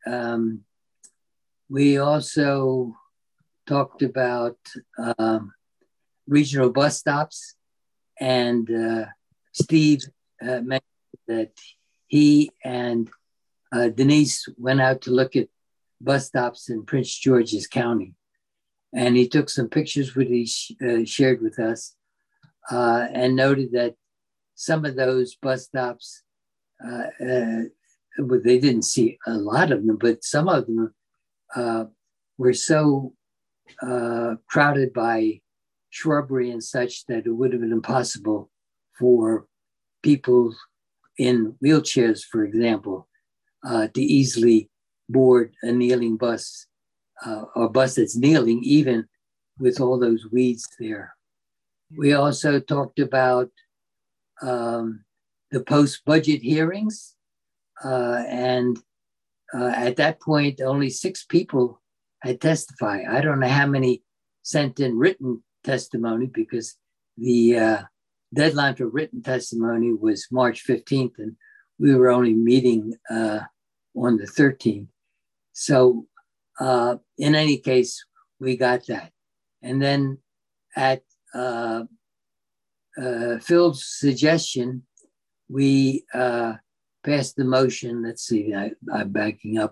We also talked about regional bus stops, and Steve mentioned that he and Denise went out to look at bus stops in Prince George's County. And he took some pictures which he shared with us, and noted that some of those bus stops, they didn't see a lot of them, but some of them were so crowded by shrubbery and such that it would have been impossible for people in wheelchairs, for example, to easily board a kneeling bus, or a bus that's kneeling, even with all those weeds there. We also talked about the post-budget hearings, and at that point, only 6 people had testified. I don't know how many sent in written testimony, because the deadline for written testimony was March 15th, and we were only meeting on the 13th. So in any case, we got that. And then at Phil's suggestion, we passed the motion. Let's see, I'm backing up.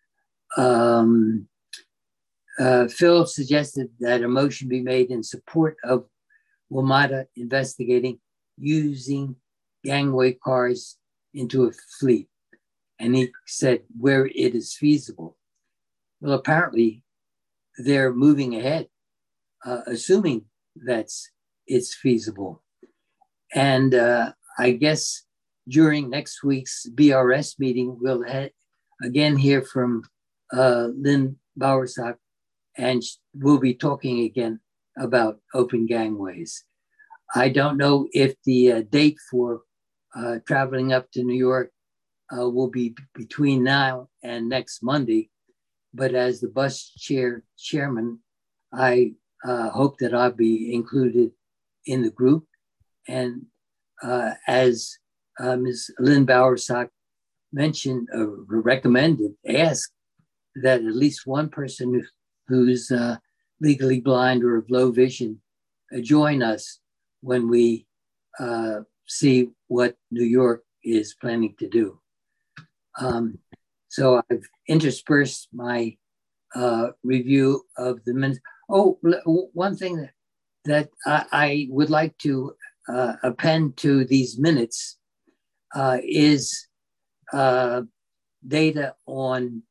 Phil suggested that a motion be made in support of WMATA investigating using gangway cars into a fleet. And he said where it is feasible. Well, apparently they're moving ahead, assuming it's feasible. And I guess during next week's BRS meeting, we'll again hear from Lynn Bowersock, and we'll be talking again about open gangways. I don't know if the date for traveling up to New York will be between now and next Monday, but as the bus chairman, I hope that I'll be included in the group. And as Ms. Lynn Bowersock mentioned, recommended, asked that at least one person who's legally blind or of low vision join us when we see what New York is planning to do. So I've interspersed my review of the minutes. Oh, one thing that I would like to append to these minutes is data on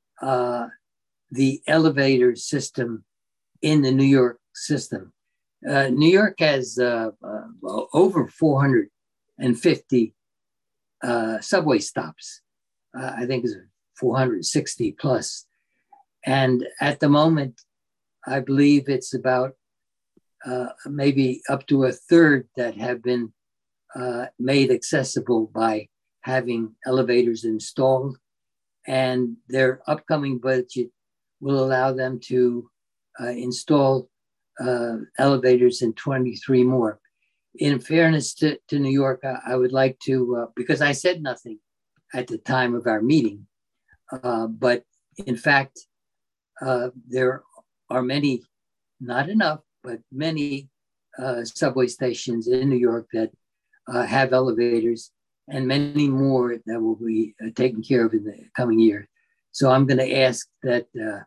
the elevator system in the New York system. New York has over 450 subway stops. I think it's 460 plus. And at the moment, I believe it's about maybe up to a third that have been made accessible by having elevators installed. And their upcoming budget will allow them to install elevators in 23 more. In fairness to New York, I would like to, because I said nothing at the time of our meeting, but in fact, there are many, not enough, but many subway stations in New York that have elevators, and many more that will be taken care of in the coming year. So I'm going to ask that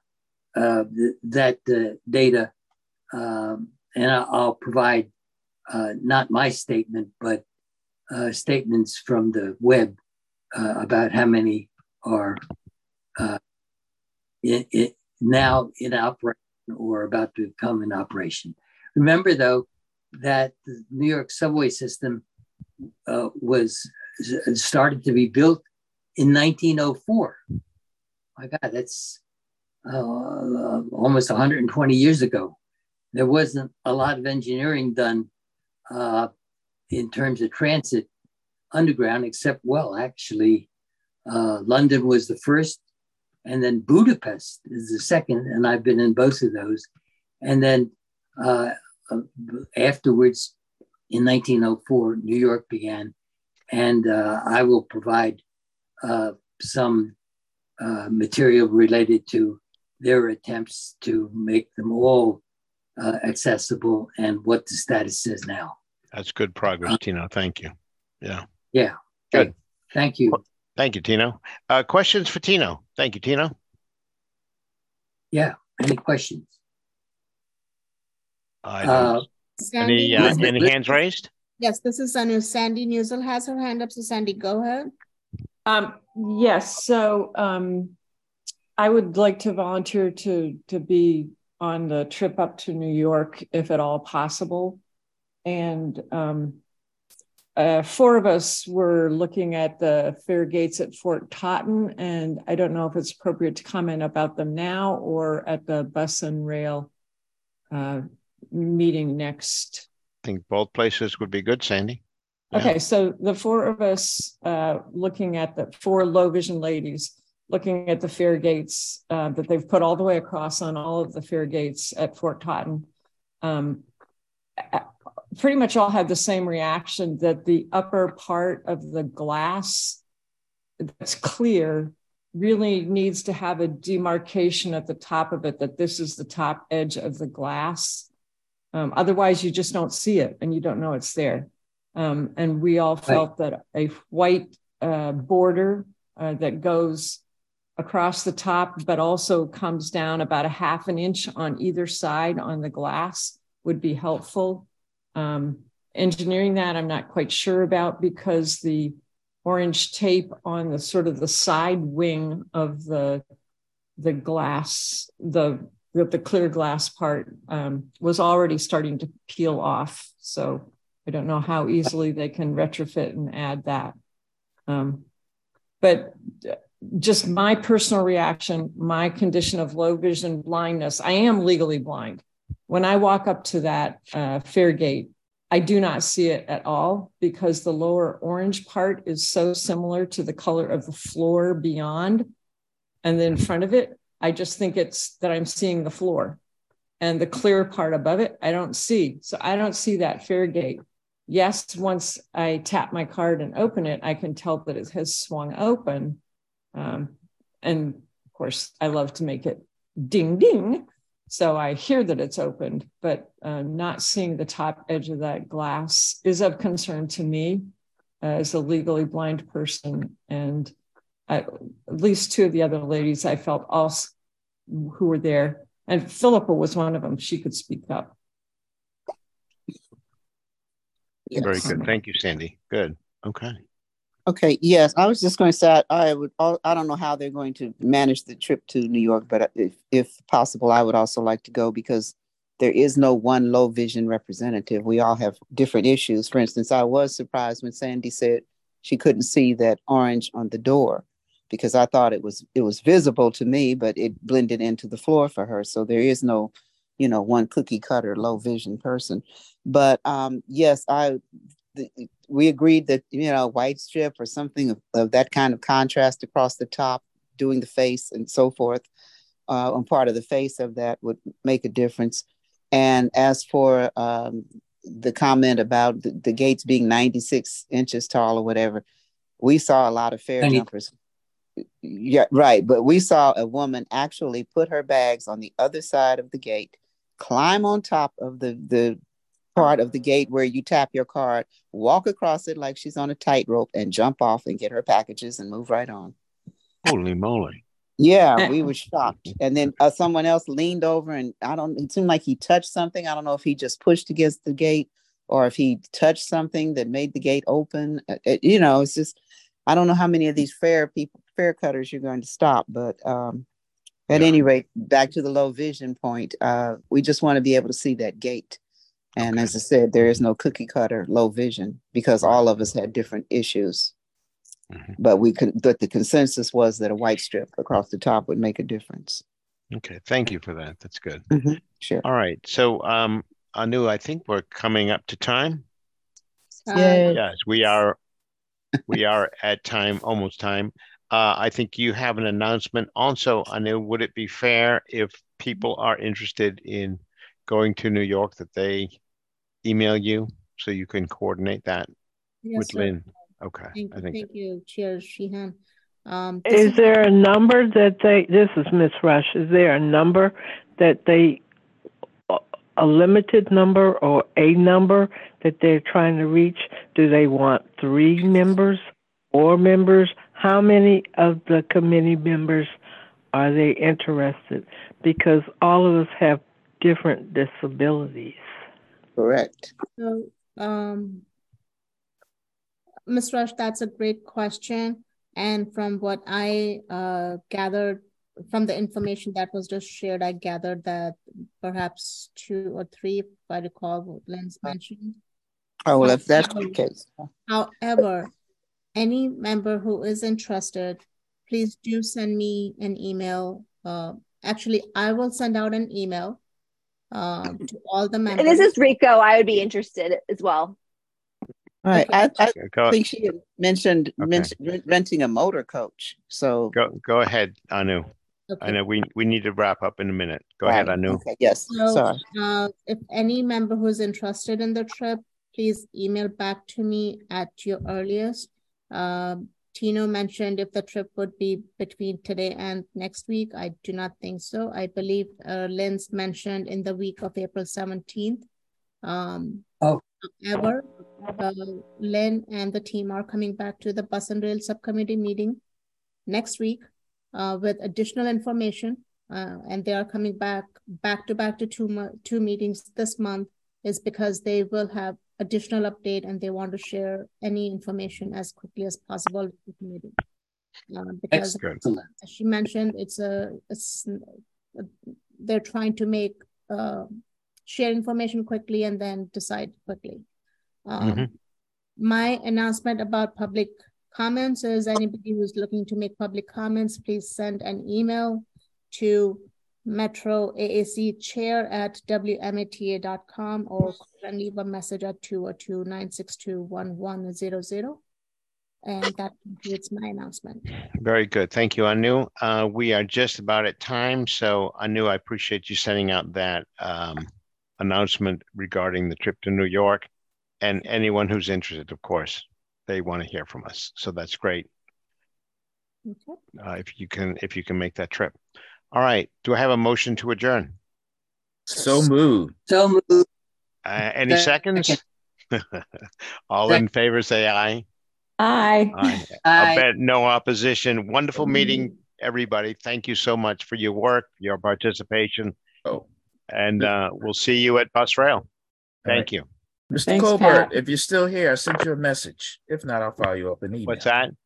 data, and I'll provide not my statement, but statements from the web about how many are now in operation or about to come in operation. Remember, though, that the New York subway system was started to be built in 1904. My God, that's almost 120 years ago. There wasn't a lot of engineering done in terms of transit underground, except, well, actually, London was the first, and then Budapest is the second, and I've been in both of those. And then afterwards, in 1904, New York began, and I will provide some material related to their attempts to make them all accessible and what the status is now. That's good progress, Tino. Thank you. Yeah. Yeah. Good. Thank you. Thank you, Tino. Questions for Tino? Thank you, Tino. Yeah. Any questions? Any hands raised? Yes, this is Sandy Newsel has her hand up. So Sandy, go ahead. Yes. So I would like to volunteer to be on the trip up to New York, if at all possible. And 4 of us were looking at the fare gates at Fort Totten, and I don't know if it's appropriate to comment about them now or at the bus and rail meeting next. I think both places would be good, Sandy. Yeah. Okay, so the 4 of us looking at the 4 low vision ladies, looking at the fare gates that they've put all the way across on all of the fare gates at Fort Totten. Pretty much all had the same reaction, that the upper part of the glass that's clear really needs to have a demarcation at the top of it, that this is the top edge of the glass. Otherwise, you just don't see it and you don't know it's there. And we all felt that a white border that goes across the top, but also comes down about a ½ an inch on either side on the glass would be helpful. Engineering that, I'm not quite sure about, because the orange tape on the sort of the side wing of the glass, the clear glass part was already starting to peel off. So I don't know how easily they can retrofit and add that. But just my personal reaction, my condition of low vision blindness, I am legally blind. When I walk up to that fare gate, I do not see it at all, because the lower orange part is so similar to the color of the floor beyond. And then in front of it, I just think it's that I'm seeing the floor, and the clear part above it, I don't see. So I don't see that fare gate. Yes, once I tap my card and open it, I can tell that it has swung open. And of course, I love to make it ding, ding. So I hear that it's opened, but not seeing the top edge of that glass is of concern to me as a legally blind person. And at least 2 of the other ladies I felt also who were there, and Philippa was one of them. She could speak up. Very good. Thank you, Sandy. Good. Okay. Okay, yes, I was just going to say I don't know how they're going to manage the trip to New York, but if possible, I would also like to go because there is no one low vision representative. We all have different issues. For instance, I was surprised when Sandy said she couldn't see that orange on the door because I thought it was visible to me, but it blended into the floor for her. So there is no, one cookie cutter low vision person. But yes, we agreed that, white strip or something of that kind of contrast across the top, doing the face and so forth, on part of the face of that would make a difference. And as for the comment about the gates being 96 inches tall or whatever, we saw a lot of fair jumpers. Yeah, right. But we saw a woman actually put her bags on the other side of the gate, climb on top of the part of the gate where you tap your card, walk across it like she's on a tightrope and jump off and get her packages and move right on. Holy moly. Yeah, we were shocked. And then someone else leaned over and it seemed like he touched something. I don't know if he just pushed against the gate or if he touched something that made the gate open. It's just, I don't know how many of these fair cutters you're going to stop, but at any rate, back to the low vision point, we just want to be able to see that gate. And as I said, there is no cookie cutter low vision because all of us had different issues. Mm-hmm. But the consensus was that a white strip across the top would make a difference. Okay, thank you for that. That's good. Mm-hmm. Sure. All right. So Anu, I think we're coming up to time. Yes, we are at time, almost time. I think you have an announcement. Also, Anu, would it be fair if people are interested in going to New York that they email you so you can coordinate that with Lynn? Okay. Thank you, Chair Sheehan. Is there a number that this is Ms. Rush, is there a number that a limited number or a number that they're trying to reach? Do they want 3 members, 4 members? How many of the committee members are they interested? Because all of us have different disabilities. Correct. So, Ms. Rush, that's a great question. And from what I gathered from the information that was just shared, I gathered that perhaps 2 or 3, if I recall what Lynn's mentioned. Oh, well, if that's the case. However, any member who is interested, please do send me an email. Actually, I will send out an email to all the members. And this is Rico. I would be interested as well. All right. I think she had mentioned renting a motor coach. So go ahead, Anu. Okay. I know we need to wrap up in a minute. Go ahead, Anu. Okay. Yes. So, sorry. If any member who is interested in the trip, please email back to me at your earliest. Tino mentioned if the trip would be between today and next week. I do not think so. I believe Lynn's mentioned in the week of April 17th. However, Lynn and the team are coming back to the Bus and Rail Subcommittee meeting next week with additional information. And they are coming back to back to two meetings this month is because they will have additional update and they want to share any information as quickly as possible with the committee. Because as she mentioned, they're trying to make share information quickly and then decide quickly. My announcement about public comments is anybody who's looking to make public comments, please send an email to Metro AAC chair at WMATA.com or leave a message at 202-962-1100. And that concludes my announcement. Very good. Thank you, Anu. We are just about at time. So Anu, I appreciate you sending out that announcement regarding the trip to New York. And anyone who's interested, of course, they want to hear from us. So that's great. Okay. If you can make that trip. All right. Do I have a motion to adjourn? So moved. So moved. Any seconds? All in favor, say aye. Aye. Aye. I bet no opposition. Wonderful meeting, everybody. Thank you so much for your work, your participation. And we'll see you at Bus Rail. Thank you. Mr. Thanks, Colbert, Pat. if you're still here, I sent you a message. If not, I'll follow you up an email. What's that?